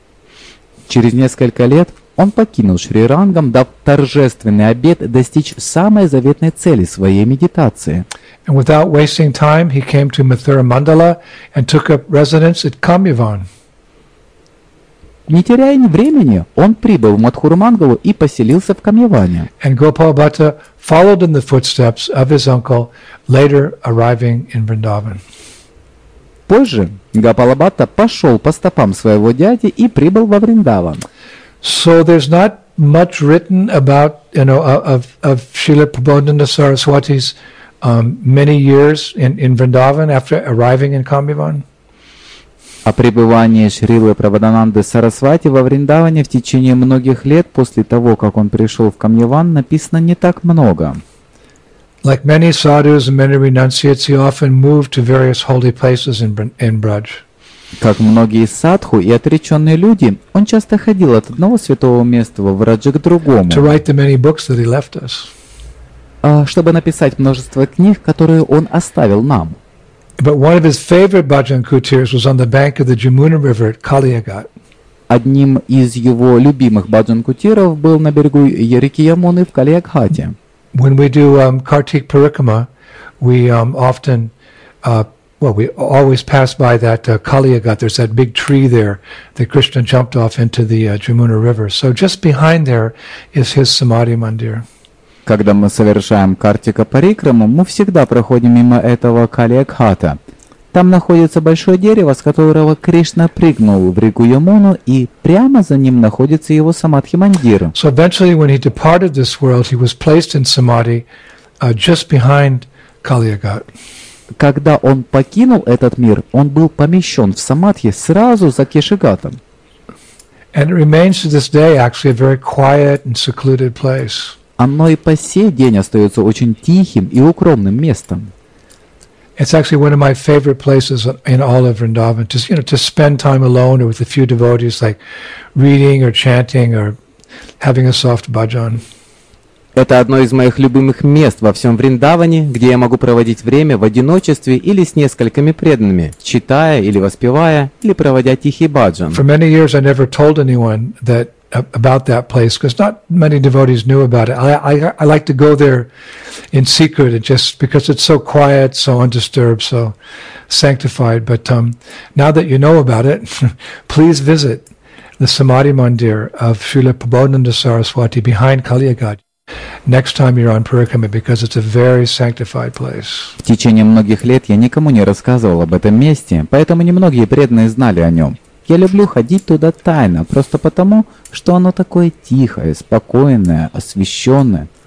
Через несколько лет он покинул Шри-Рангам, дав торжественный обет достичь самой заветной цели своей медитации. And without wasting time, he came to Mathura Mandala and took up residence at Kamyavan. Не теряя ни времени, он прибыл в Мадхуру-Мангалу и поселился в Камьяване. And Gopal Bhatta followed in the footsteps of his uncle, later arriving in Vrindavan. Позже Гопала Бхатта пошел по стопам своего дяди и прибыл во Вриндаван. So there's not much written about, you know, of of Srila Prabodhananda Saraswati's um, many years in, in Vrindavan after arriving in Kamyavan. О пребывании Шрилы Прабодхананды Сарасвати во Вриндаване в течение многих лет после того, как он пришел в Камьяван, написано не так много. Like many sadhus and many renunciates, he often moved to various holy places in, in Braj. Как многие садху и отреченные люди, он часто ходил от одного святого места во Врадже к другому, To write the many books that he left us. чтобы написать множество книг, которые он оставил нам. But one of his favorite bhajan kutirs was on the bank of the Jamuna River at Kaliagat. Одним из его любимых баджан-кутиров был на берегу реки Ямуны в Калиягхате. When we do um, Kartik Parikrama, we um, often, uh, well, we always pass by that uh, Kaliagat. There's that big tree there that Krishna jumped off into the uh, Jamuna River. So just behind there is his Samadhi Mandir. Когда мы совершаем Картика Парикраму, мы всегда проходим мимо этого Калиягхата. Там находится большое дерево, с которого Кришна прыгнул в реку Ямуну, и прямо за ним находится его Самадхи Мандир. So eventually when he departed this world, he was placed in Samadhi uh, just behind Kaliagat. Когда он покинул этот мир, он был помещен в Самадхи сразу за Кешигатом. And it remains to this day actually a very quiet and secluded place. Оно и по сей день остается очень тихим и укромным местом. It's actually one of my favorite places in all of Vrindavan. Just, you know, to spend time alone or with a few devotees, like reading or chanting or having a soft bhajan. Это одно из моих любимых мест во всем Вриндаване, где я могу проводить время в одиночестве или с несколькими преданными, читая или воспевая, или проводя тихий баджан. For many years I never told anyone that about that place because not many devotees knew about it. I, I I like to go there in secret, just because it's so quiet, so undisturbed, so sanctified. But um, now that you know about it, please visit the Samadhi Mandir of Srila Prabodhananda Saraswati behind Kaliagat next time you're on Parikrama, because it's a very sanctified place. В течение многих лет я никому не рассказывал об этом месте, поэтому немногие преданные знали о нем. Я люблю ходить туда тайно, просто потому, что оно такое тихое, спокойное, освященное.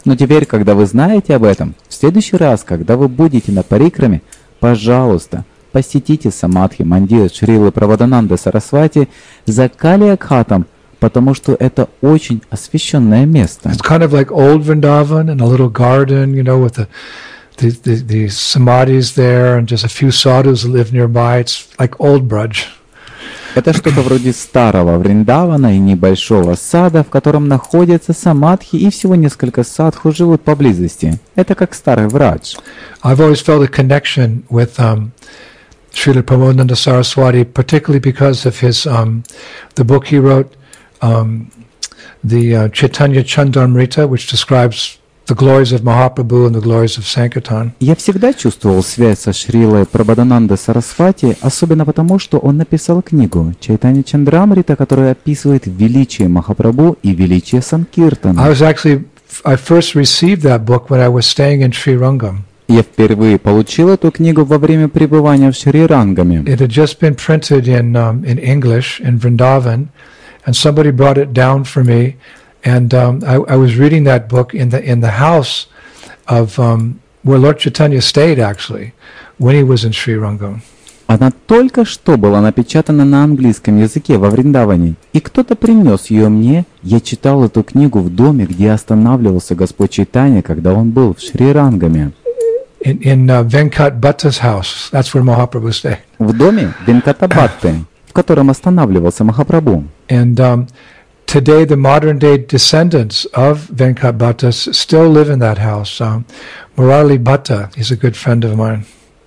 Но теперь, когда вы знаете об этом, в следующий раз, когда вы будете на парикраме, пожалуйста, посетите Самадхи Мандир Шрилы Прабодхананды Сарасвати за Калиякхатом, потому что это очень освященное место. It's kind of like old Vrindavan in a little garden, you know, with the the, the, the samadhis there and just a few sadhus live nearby. It's like old Braj. Это что-то вроде старого Вриндавана и небольшого сада, в котором находятся самадхи, и всего несколько садху живут поблизости. Это как старый Врадж. I've always felt a connection with um, Srila Pramodnanda Saraswati, particularly because of his um, the book he wrote, um, the uh, Chaitanya Chandamrita, which describes the glories of Mahaprabhu and the glories of Sankirtan. Я всегда чувствовал связь со Шрилой Прабодханандой Сарасвати, особенно потому, что он написал книгу Чайтанья Чандрамрита, которая описывает величие Махапрабху и величие Санкиртана. I was actually, I first received that book when I was staying in Sri Rangam. Я впервые получил эту книгу во время пребывания в Шри-Рангаме. It had just been printed in um, in English in Vrindavan, and somebody brought it down for me. And um, I, I was reading that book in the in the house of um, where Lord Chaitanya stayed, actually, when he was in Sri Rangam. Она только что была напечатана на английском языке во Вриндаване, и кто-то принес ее мне. Я читал эту книгу в доме, где останавливался Господь Чайтанья, когда он был в Шри-Рангаме. In, in uh, Venkat Bhatta's house, that's where Mahaprabhu stayed. В доме Венката-Бхатты, в котором останавливался Махапрабху. And um, today, the modern-day descendants of Venkat Bhatta still live in that house. Um, Murali Bhatta, he's a good friend of mine.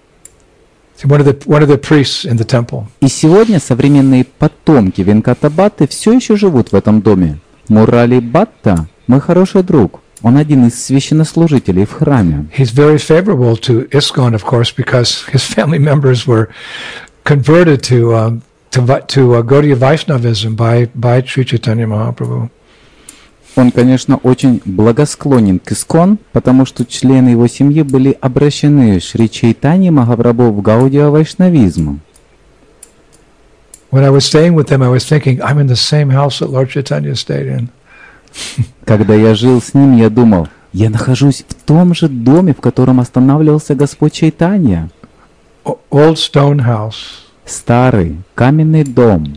He's one of the one of the priests in the temple. И сегодня современные потомки Венката-Бхатты все еще живут в этом доме. Мурали Бхатта – мой хороший друг. Он один из священнослужителей в храме. He's very favorable to ISKCON, of course, because his family members were converted to um, to to uh, Gaudiya Vaishnavism by by Sri Chaitanya Mahaprabhu. Он, конечно, очень благосклонен к ИСККОН, потому что члены его семьи были обращены Шри Чайтанье Махапрабху в Гаудия Вайшнавизм. When I was staying with them, I was thinking, I'm in the same house that Lord Chaitanya stayed in. Когда я жил с ним, я думал, я нахожусь в том же доме, в котором останавливался Господь Чайтанья. Old stone house. Старый каменный дом.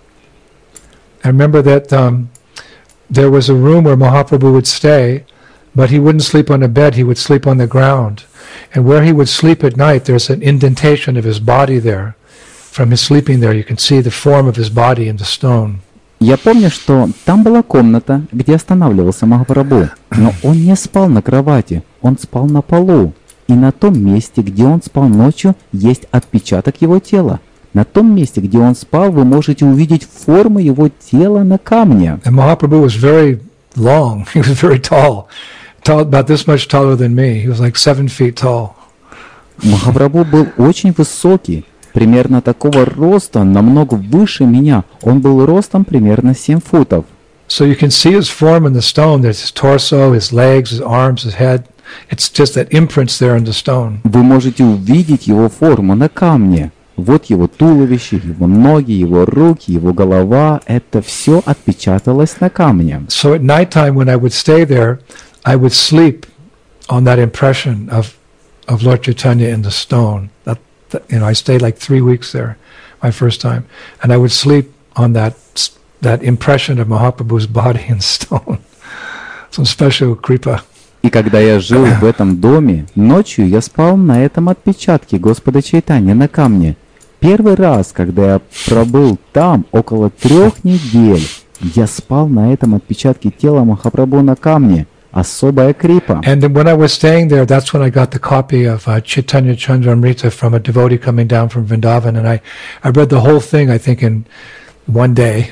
I remember that um, there was a room where Mahaprabhu would stay, but he wouldn't sleep on a bed, he would sleep on the ground. And where he would sleep at night, there's an indentation of his body there. From his sleeping there, you can see the form of his body in the stone. Я помню, что там была комната, где останавливался Махапрабху, но он не спал на кровати, он спал на полу. И на том месте, где он спал ночью, есть отпечаток его тела. На том месте, где он спал, вы можете увидеть форму его тела на камне. And Mahaprabhu was very long. He was very tall. Tall, about this much taller than me. He was like seven feet tall. Махапрабху был очень высокий, примерно такого роста, намного выше меня. Он был ростом примерно семь футов. So you can see his form in the stone. There's his torso, his legs, his arms, his head. It's just that imprints there in the stone. Вы можете увидеть его форму на камне. Вот его туловище, его ноги, его руки, его голова. Это все отпечаталось на камне. So at night time when I would stay there, I would sleep on that impression of of Lord Chaitanya in the stone. That, that you know, I stayed like three weeks there, my first time, and I would sleep on that that impression of Mahaprabhu's body in stone. Some special kripa. И когда я жил в этом доме, ночью я спал на этом отпечатке Господа Чайтаньи на камне. Первый раз, когда я пробыл там около трех недель, я спал на этом отпечатке тела Махапрабху на камне. Особая крипа. And then when I was staying there, that's when I got the copy of uh, Chaitanya Chandramrita from a devotee coming down from Vrindavan, and I, I read the whole thing, I think, in one day.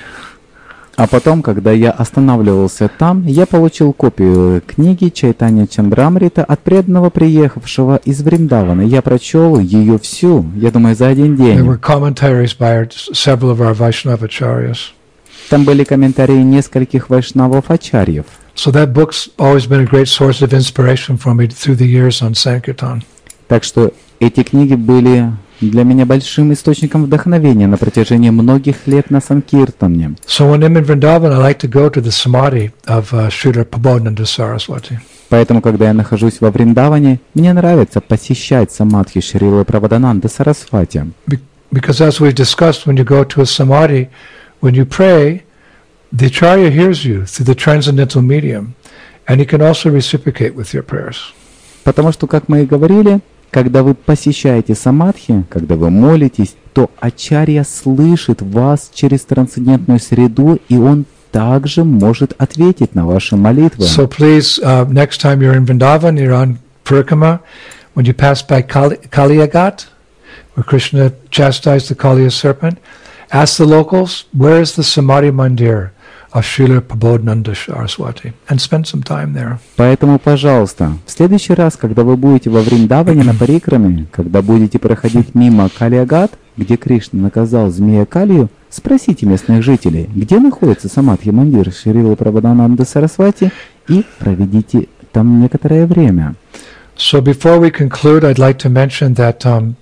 А потом, когда я останавливался там, я получил копию книги Чайтанья Чандрамрита от преданного, приехавшего из Вриндавана. Я прочел ее всю, я думаю, за один день. There were commentaries by several of our Vaishnava acharyas. Там были комментарии нескольких вайшнавов-ачарьев. So that book's always been a great source of inspiration for me through the years on Sankirtan. Так что эти книги были для меня большим источником вдохновения на протяжении многих лет на Санкиртане. So when I'm in Vrindavan, I like to go to the samadhi of uh, Srila Prabodhananda Saraswati. Поэтому, когда я нахожусь во Вриндаване, мне нравится посещать самадхи Шрилы Прабодхананды Сарасвати. Be- because as we've discussed, when you go to a samadhi, when you pray, the Acharya hears you through the transcendental medium, and he can also reciprocate with your prayers. Потому что, как мы и говорили, когда вы посещаете самадхи, когда вы молитесь, то Ачарья слышит вас через трансцендентную среду, и он также может ответить на ваши молитвы. So please, uh, next time you're in Vrindavan, you're on Parikrama, when you pass by Kali- Kaliyagat, where Krishna chastised the Kaliya serpent, ask the locals, where is the Samadhi Mandir of Srila Prabodhananda Saraswati, and spend some time there. Поэтому, пожалуйста, в следующий раз, когда вы будете во Вриндаване на Парикраме, когда будете проходить мимо Калиягат, где Кришна наказал змея Калию, спросите местных жителей, где находится Самадхи Мандир Шрилы Прабодхананды Сарасвати, и проведите там некоторое время. So before we conclude, I'd like to mention that um,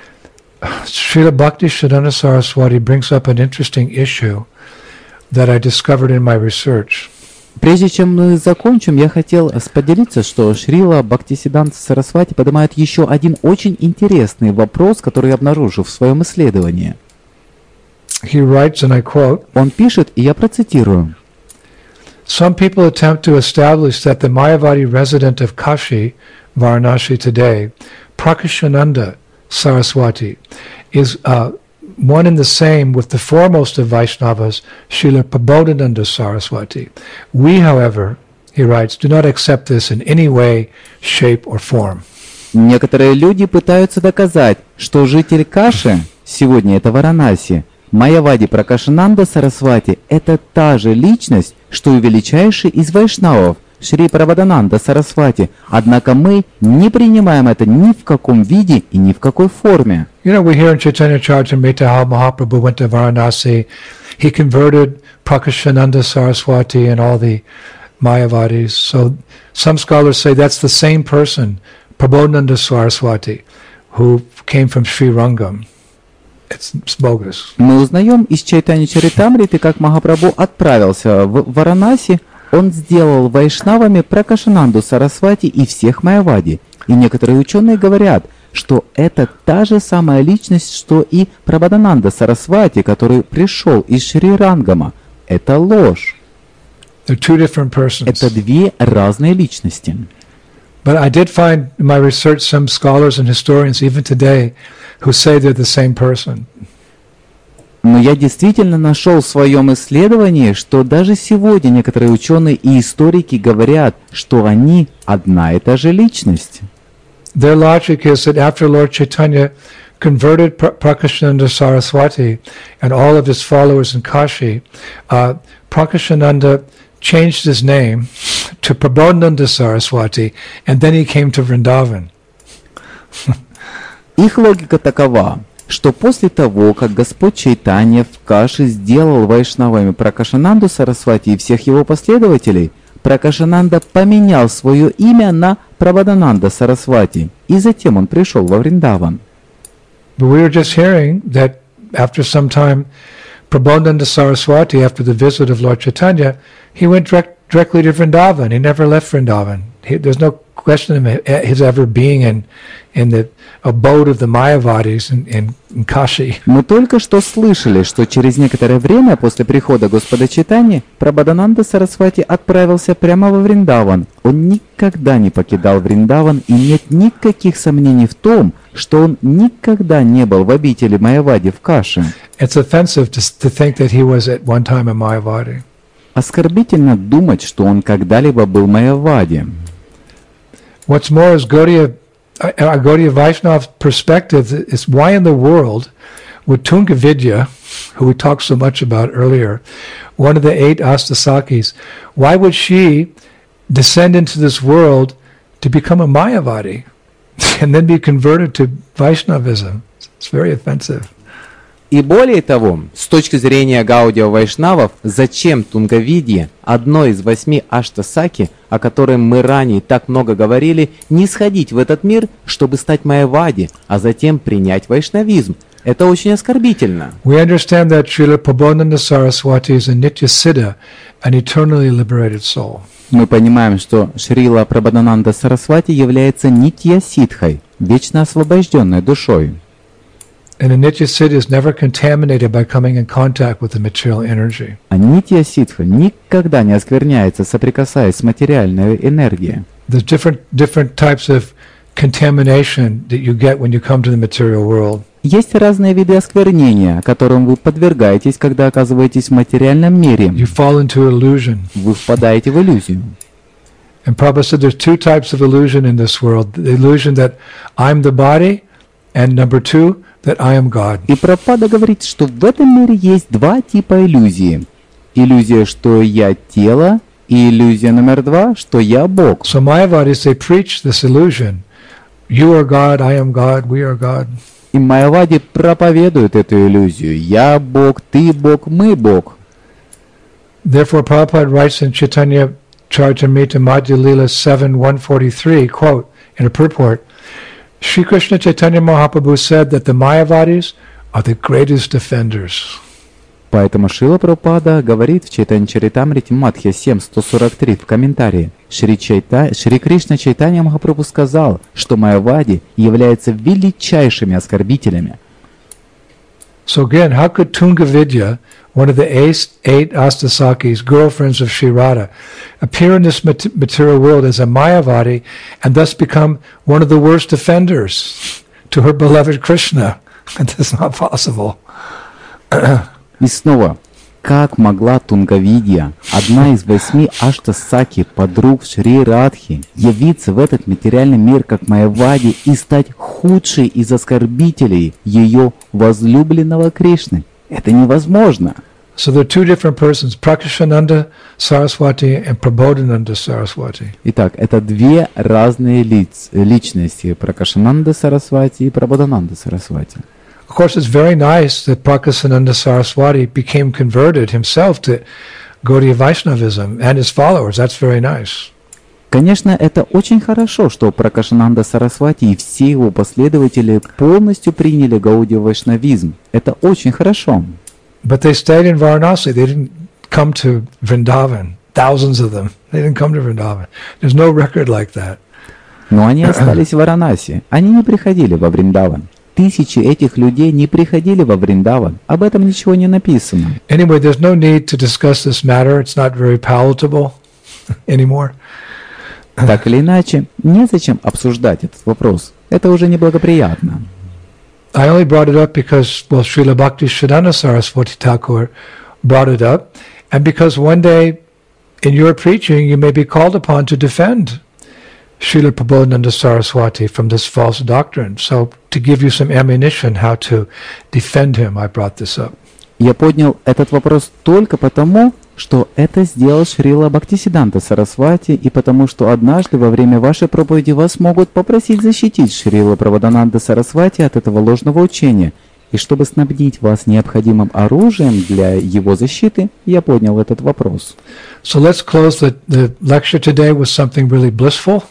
Srila Bhakti Siddhanta Saraswati brings up an interesting issue that I discovered in my research. Прежде чем мы закончим, я хотел поделиться, что Шрила Бхактисиддханта Сарасвати поднимает еще один очень интересный вопрос, который я обнаружил в своем исследовании. He writes, and I quote, Он пишет, и я процитирую. Some people attempt to establish that the Mayavadi resident of Kashi, Varanasi today, Prakashananda Saraswati, is uh, one and the same with the foremost of Vaishnavas, Srila Prabodhananda Saraswati. We, however, he writes, do not accept this in any way, shape, or form. Некоторые люди пытаются доказать, что житель Каши, сегодня это Варанаси, Майявади Пракашананда Сарасвати, это та же личность, что и величайший из вайшнавов, Шри Прабодхананда Сарасвати. Однако мы не принимаем это ни в каком виде и ни в какой форме. You know, we hear in Chaitanya Charitamrita how Mahaprabhu went to Varanasi. He converted Prakashananda Saraswati and all the Mayavadis. So some scholars say that's the same person, Prabodhananda Saraswati, who came from Sri Rangam. It's, it's bogus. Мы узнаем из Чайтани Чаритамриты, как Махапрабху отправился в Варанаси. Он сделал вайшнавами Пракашананду Сарасвати и всех Майявади. И некоторые ученые говорят, что это та же самая личность, что и Прабодхананда Сарасвати, который пришел из Шри Рангама. Это ложь. They're two different persons. Это две разные личности. But I did find in my research some scholars and historians, even today, who say they're the same person. Но я действительно нашел в своем исследовании, что даже сегодня некоторые ученые и историки говорят, что они одна и та же личность. Their logic is that after Lord Chaitanya converted pra- Prakashananda Saraswati and all of his followers in Kashi, uh, Prakashananda changed his name to Prabodhananda Saraswati, and then he came to Vrindavan. Их логика такова, что после того, как Господь Чайтанья в Каше сделал вайшнавами Пракашананду Сарасвати и всех его последователей, Пракашананда поменял свое имя на Прабодхананда Сарасвати, и затем он пришел во Вриндаван. But we were just hearing that after some time, Prabodhananda Saraswati, after the visit of Lord Chaitanya, he went direct, directly to Vrindavan. He never left Vrindavan. He, there's no question of his ever being in, in the abode of the Mayavadis in, in, in Kashi. Мы только что слышали, что через некоторое время после прихода Господа Чайтаньи Прабодхананда Сарасвати отправился прямо во Вриндаван. Он никогда не покидал Вриндаван, и нет никаких сомнений в том, что он никогда не был в обители Майявади в Каше. It's offensive to, to think that he was at one time a Mayavadi. Оскорбительно думать, что он когда-либо был Майявади. What's more, is Gaudiya, uh, Gaudiya Vaishnava perspective is why in the world would Tunga Vidya, who we talked so much about earlier, one of the eight Astasakis, why would she descend into this world to become a Mayavadi and then be converted to Vaishnavism? It's very offensive. И более того, с точки зрения Гаудия Вайшнавов, зачем Тунгавидье, одной из восьми аштасаки, о которой мы ранее так много говорили, не сходить в этот мир, чтобы стать майявади, а затем принять вайшнавизм? Это очень оскорбительно. We understand that Srila Prabodhananda Saraswati is a Nityasiddha, an eternally liberated soul. Мы понимаем, что Шрила Прабодхананда Сарасвати является нитья-ситхой, вечно освобожденной душой. And a Nityasiddha is never contaminated by coming in contact with the material energy. А нитья-ситха никогда не оскверняется, соприкасаясь с материальной энергией. There's different different types of contamination that you get when you come to the material world. Есть разные виды осквернения, которым вы подвергаетесь, когда оказываетесь в материальном мире. You fall into illusion. Вы впадаете в иллюзию. And Prabhupada said there's two types of illusion in this world. The illusion that I'm the body, and number two, that I am God. И Прабхупада говорит, что в этом мире есть два типа иллюзии. Иллюзия, что я тело, и иллюзия номер два, что я Бог. So Mayavadis, they preach this illusion. You are God, I am God, we are God. И майявади проповедуют эту иллюзию. Я Бог, ты Бог, мы Бог. Therefore, Prabhupada writes in Chaitanya Charitamrita Madhya Lila seven one forty-three, quote, in a purport, Sri Krishna Chaitanya Mahaprabhu said that the Mayavadis are the greatest defenders. Поэтому Шрила Прабхупада говорит в Чайтанья Чаритамрите Мадхья семь сто сорок три в комментарии. Шри, Чайта... Шри Кришна Чайтанья Махапрабху сказал, что майявади являются величайшими оскорбителями. So again, how could Tungavidya, one of the eight, eight Astasakis, girlfriends of Sri Radha, appear in this mat- material world as a Mayavadi and thus become one of the worst offenders to her beloved Krishna? That's not possible. И снова, как могла Тунгавидья, одна из восьми аштасаки, подруг Шри Радхи, явиться в этот материальный мир как майявади и стать худшей из оскорбителей ее возлюбленного Кришны? Это невозможно. So there are two different persons, Prakashananda Saraswati and Prabodhananda Saraswati. Итак, это две разные лиц, личности, Пракашананда Сарасвати и Прабодхананда Сарасвати. Of course, it's very nice that Prakasananda Saraswati became converted himself to Gaudiya Vaishnavism and his followers. That's very nice. Конечно, это очень хорошо, что Пракашананда Сарасвати и все его последователи полностью приняли Гаудия Вайшнавизм. Это очень хорошо. But they stayed in Varanasi. They didn't come to Vrindavan. Thousands of them. They didn't come to Vrindavan. There's no record like that. Но они остались в Варанаси. Они не приходили во Вриндаван. Тысячи этих людей не приходили во Вриндаван. Об этом ничего не написано. Anyway, there's no need to discuss this matter. It's not very palatable anymore. Так или иначе, незачем обсуждать этот вопрос. Это уже неблагоприятно. I only brought it up because, well, Srila Bhakti Siddhanta Saraswati Thakur brought it up, and because one day in your preaching you may be called upon to defend Srila Prabodhananda Saraswati from this false doctrine. So to give you some ammunition how to defend him, I brought this up. Я поднял этот вопрос только потому, что это сделал Шрила Бхактисиддханта Сарасвати, и потому что однажды во время вашей проповеди вас могут попросить защитить Шрила Прабодхананда Сарасвати от этого ложного учения. И чтобы снабдить вас необходимым оружием для его защиты, я поднял этот вопрос. So let's close the, the lecture today with something really blissful.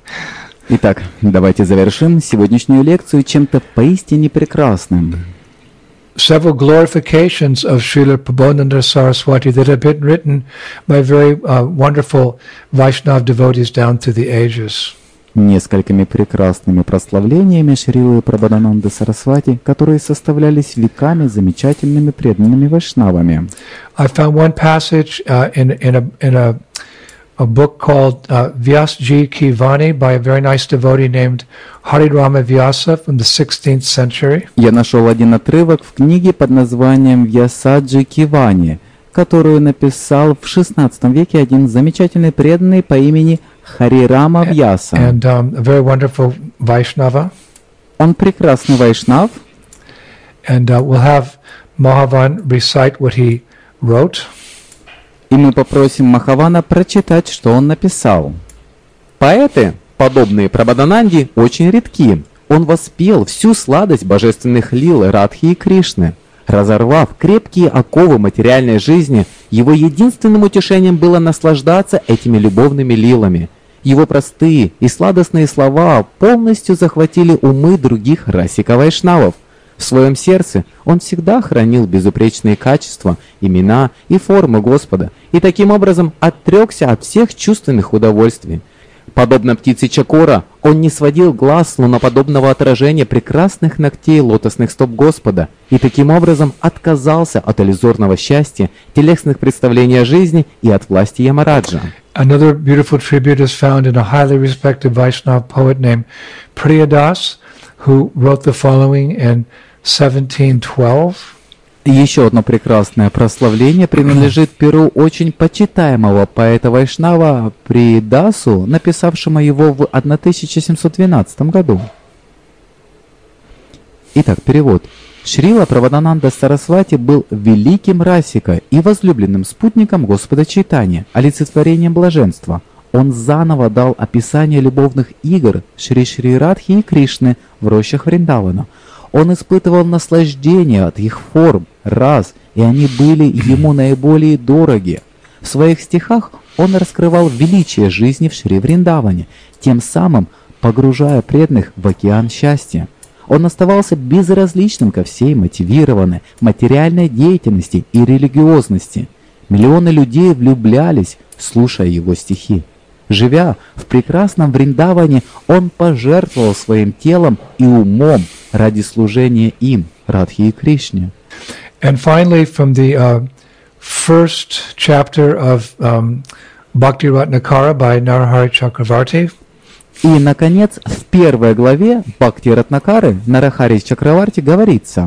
Итак, давайте завершим сегодняшнюю лекцию чем-то поистине прекрасным. Several glorifications of Srila Prabodhananda Saraswati that have been written by very uh, wonderful Vaishnava devotees down through the ages. Несколькими прекрасными прославлениями Шрилы Прабодхананды Сарасвати, которые составлялись веками замечательными преданными вайшнавами. I found one passage uh, in in a in a a book called uh, Vyasji Ki Vani by a very nice devotee named Harirama Vyasa from the sixteenth century. Я нашел один отрывок в книге под названием Вьясаджи Кивани, которую написал в шестнадцатом веке один замечательный преданный по имени Харирама Вьяса. And um, a very wonderful Vaishnava. Он прекрасный вайшнав. And uh, we'll have Mahavan recite what he wrote. И мы попросим Махавана прочитать, что он написал. Поэты, подобные Прабодхананде, очень редки. Он воспел всю сладость божественных лил Радхи и Кришны. Разорвав крепкие оковы материальной жизни, его единственным утешением было наслаждаться этими любовными лилами. Его простые и сладостные слова полностью захватили умы других расика-вайшнавов. В своем сердце он всегда хранил безупречные качества, имена и формы Господа, и таким образом отрекся от всех чувственных удовольствий. Подобно птице Чакора, он не сводил глаз с луноподобного отражения прекрасных ногтей лотосных стоп Господа, и таким образом отказался от иллюзорного счастья, телесных представлений о жизни и от власти Ямараджа. Another beautiful tribute is found in a highly respected Vaishnava poet named Priyadas, who wrote the following in seventeen twelve. Еще одно прекрасное прославление принадлежит перу очень почитаемого поэта Вайшнава Придасу, написавшему его в тысяча семьсот двенадцатом году. Итак, перевод. Шрила Правадананда Сарасвати был великим расика и возлюбленным спутником Господа Чайтаньи, олицетворением блаженства. Он заново дал описание любовных игр Шри Шри Радхи и Кришны в рощах Вриндавана. Он испытывал наслаждение от их форм, рас, и они были ему наиболее дороги. В своих стихах он раскрывал величие жизни в Шри Вриндаване, тем самым погружая преданных в океан счастья. Он оставался безразличным ко всей мотивированной материальной деятельности и религиозности. Миллионы людей влюблялись, слушая его стихи. Живя в прекрасном Вриндаване, он пожертвовал своим телом и умом ради служения им, Радхи и Кришне. And finally, from the uh, first chapter of um, Bhakti Ratnakara by Narahari Chakravarti. И, наконец, в первой главе Бхакти Ратнакары Нарахари Чакраварти говорится: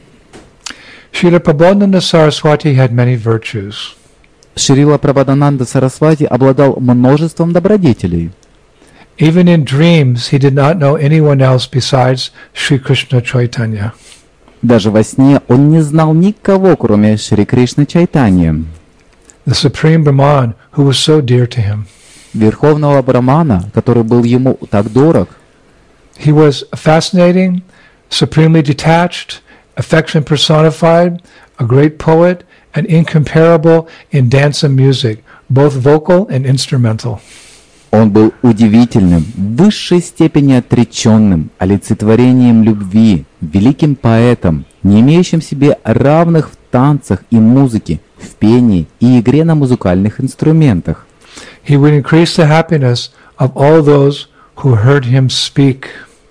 Srila Prabodhananda Saraswati had many virtues. Шрила Прабхадананда Сарасвати обладал множеством добродетелей. Even in dreams, he did not know anyone else besides Sri Krishna Chaitanya. Даже во сне он не знал никого, кроме Шри Кришны Чайтаньи, the Supreme Brahman, who was so dear to him. Верховного Брамана, который был ему так дорог. He was fascinating, supremely detached, affection personified, a great poet, and incomparable in dance and music, both vocal and instrumental. Он был удивительным, в высшей степени отреченным, олицетворением любви, великим поэтом, не имеющим себе равных в танцах и музыке, в пении и игре на музыкальных инструментах. He would increase the happiness of all those who heard him speak.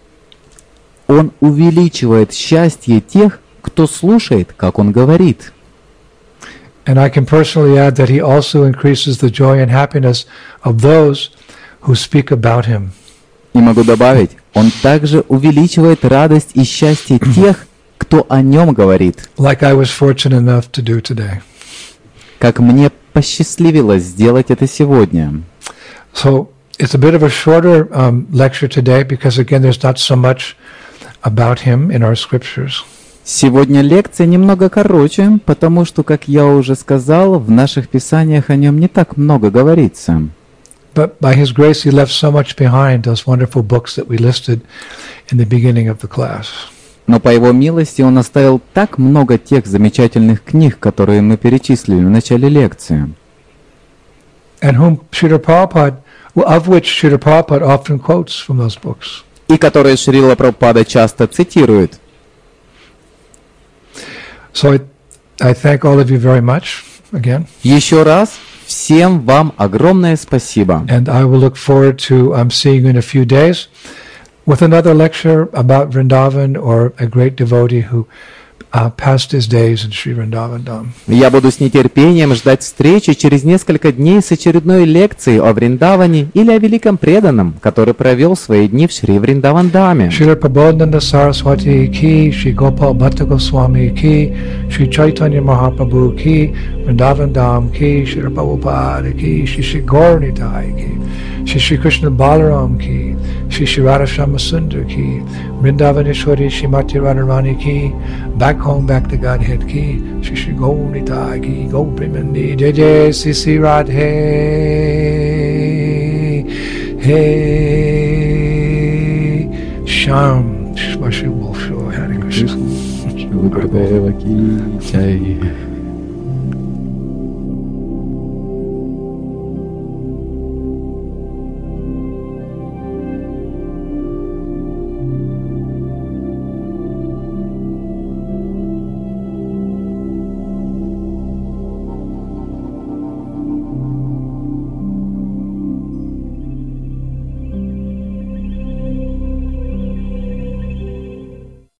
Он увеличивает счастье тех, кто слушает, как он говорит. And I can personally add that he also increases the joy and happiness of those who speak about him. И могу добавить, он также увеличивает радость и счастье тех, кто о нем говорит. Like I was fortunate enough to do today. Как мне посчастливилось сделать это сегодня. So it's a bit of a shorter um, lecture today because again there's not so much about him in our scriptures. Сегодня лекция немного короче, потому что, как я уже сказал, в наших писаниях о нем не так много говорится. But by his grace he left so much behind, those wonderful books that we listed in the beginning of the class. Но по его милости он оставил так много тех замечательных книг, которые мы перечислили в начале лекции. And whom Srila Prabhupada, well, of which Srila Prabhupada often quotes from those books. И которые Шрила Прабхупада часто цитирует. So I, I thank all of you very much again. Еще раз всем вам огромное спасибо. And I will look forward to um, seeing you in a few days with another lecture about Vrindavan or a great devotee who uh, passed his days in Sri Vrindavan Dham. Я буду с нетерпением ждать встречи через несколько дней с очередной лекцией о Вриндаване или о великом преданном, который провел свои дни в Шри Вриндаван Dhаме. Srila Prabodhananda Saraswati ki, Sri Gopal Bhatta Goswami ki, Sri Chaitanya Mahaprabhu ki, Vrindavan Dham ki, Sri Prabhupada ki, Sri Sri Gaur Nitai ki, Sri Sri Krishna Balaram ki, Sri Sri Radha Shama Sundar ki, Vrindavaneshwari Srimati Radharani ki, back home, back to Godhead ki, Sri Sri Gaur Nitai ki, Gaur Primandi, Jai Jai Sri Sri Radhe, hey, Sham, Shri Wolf Shore, Hare Krishna. Гурудева ки джай.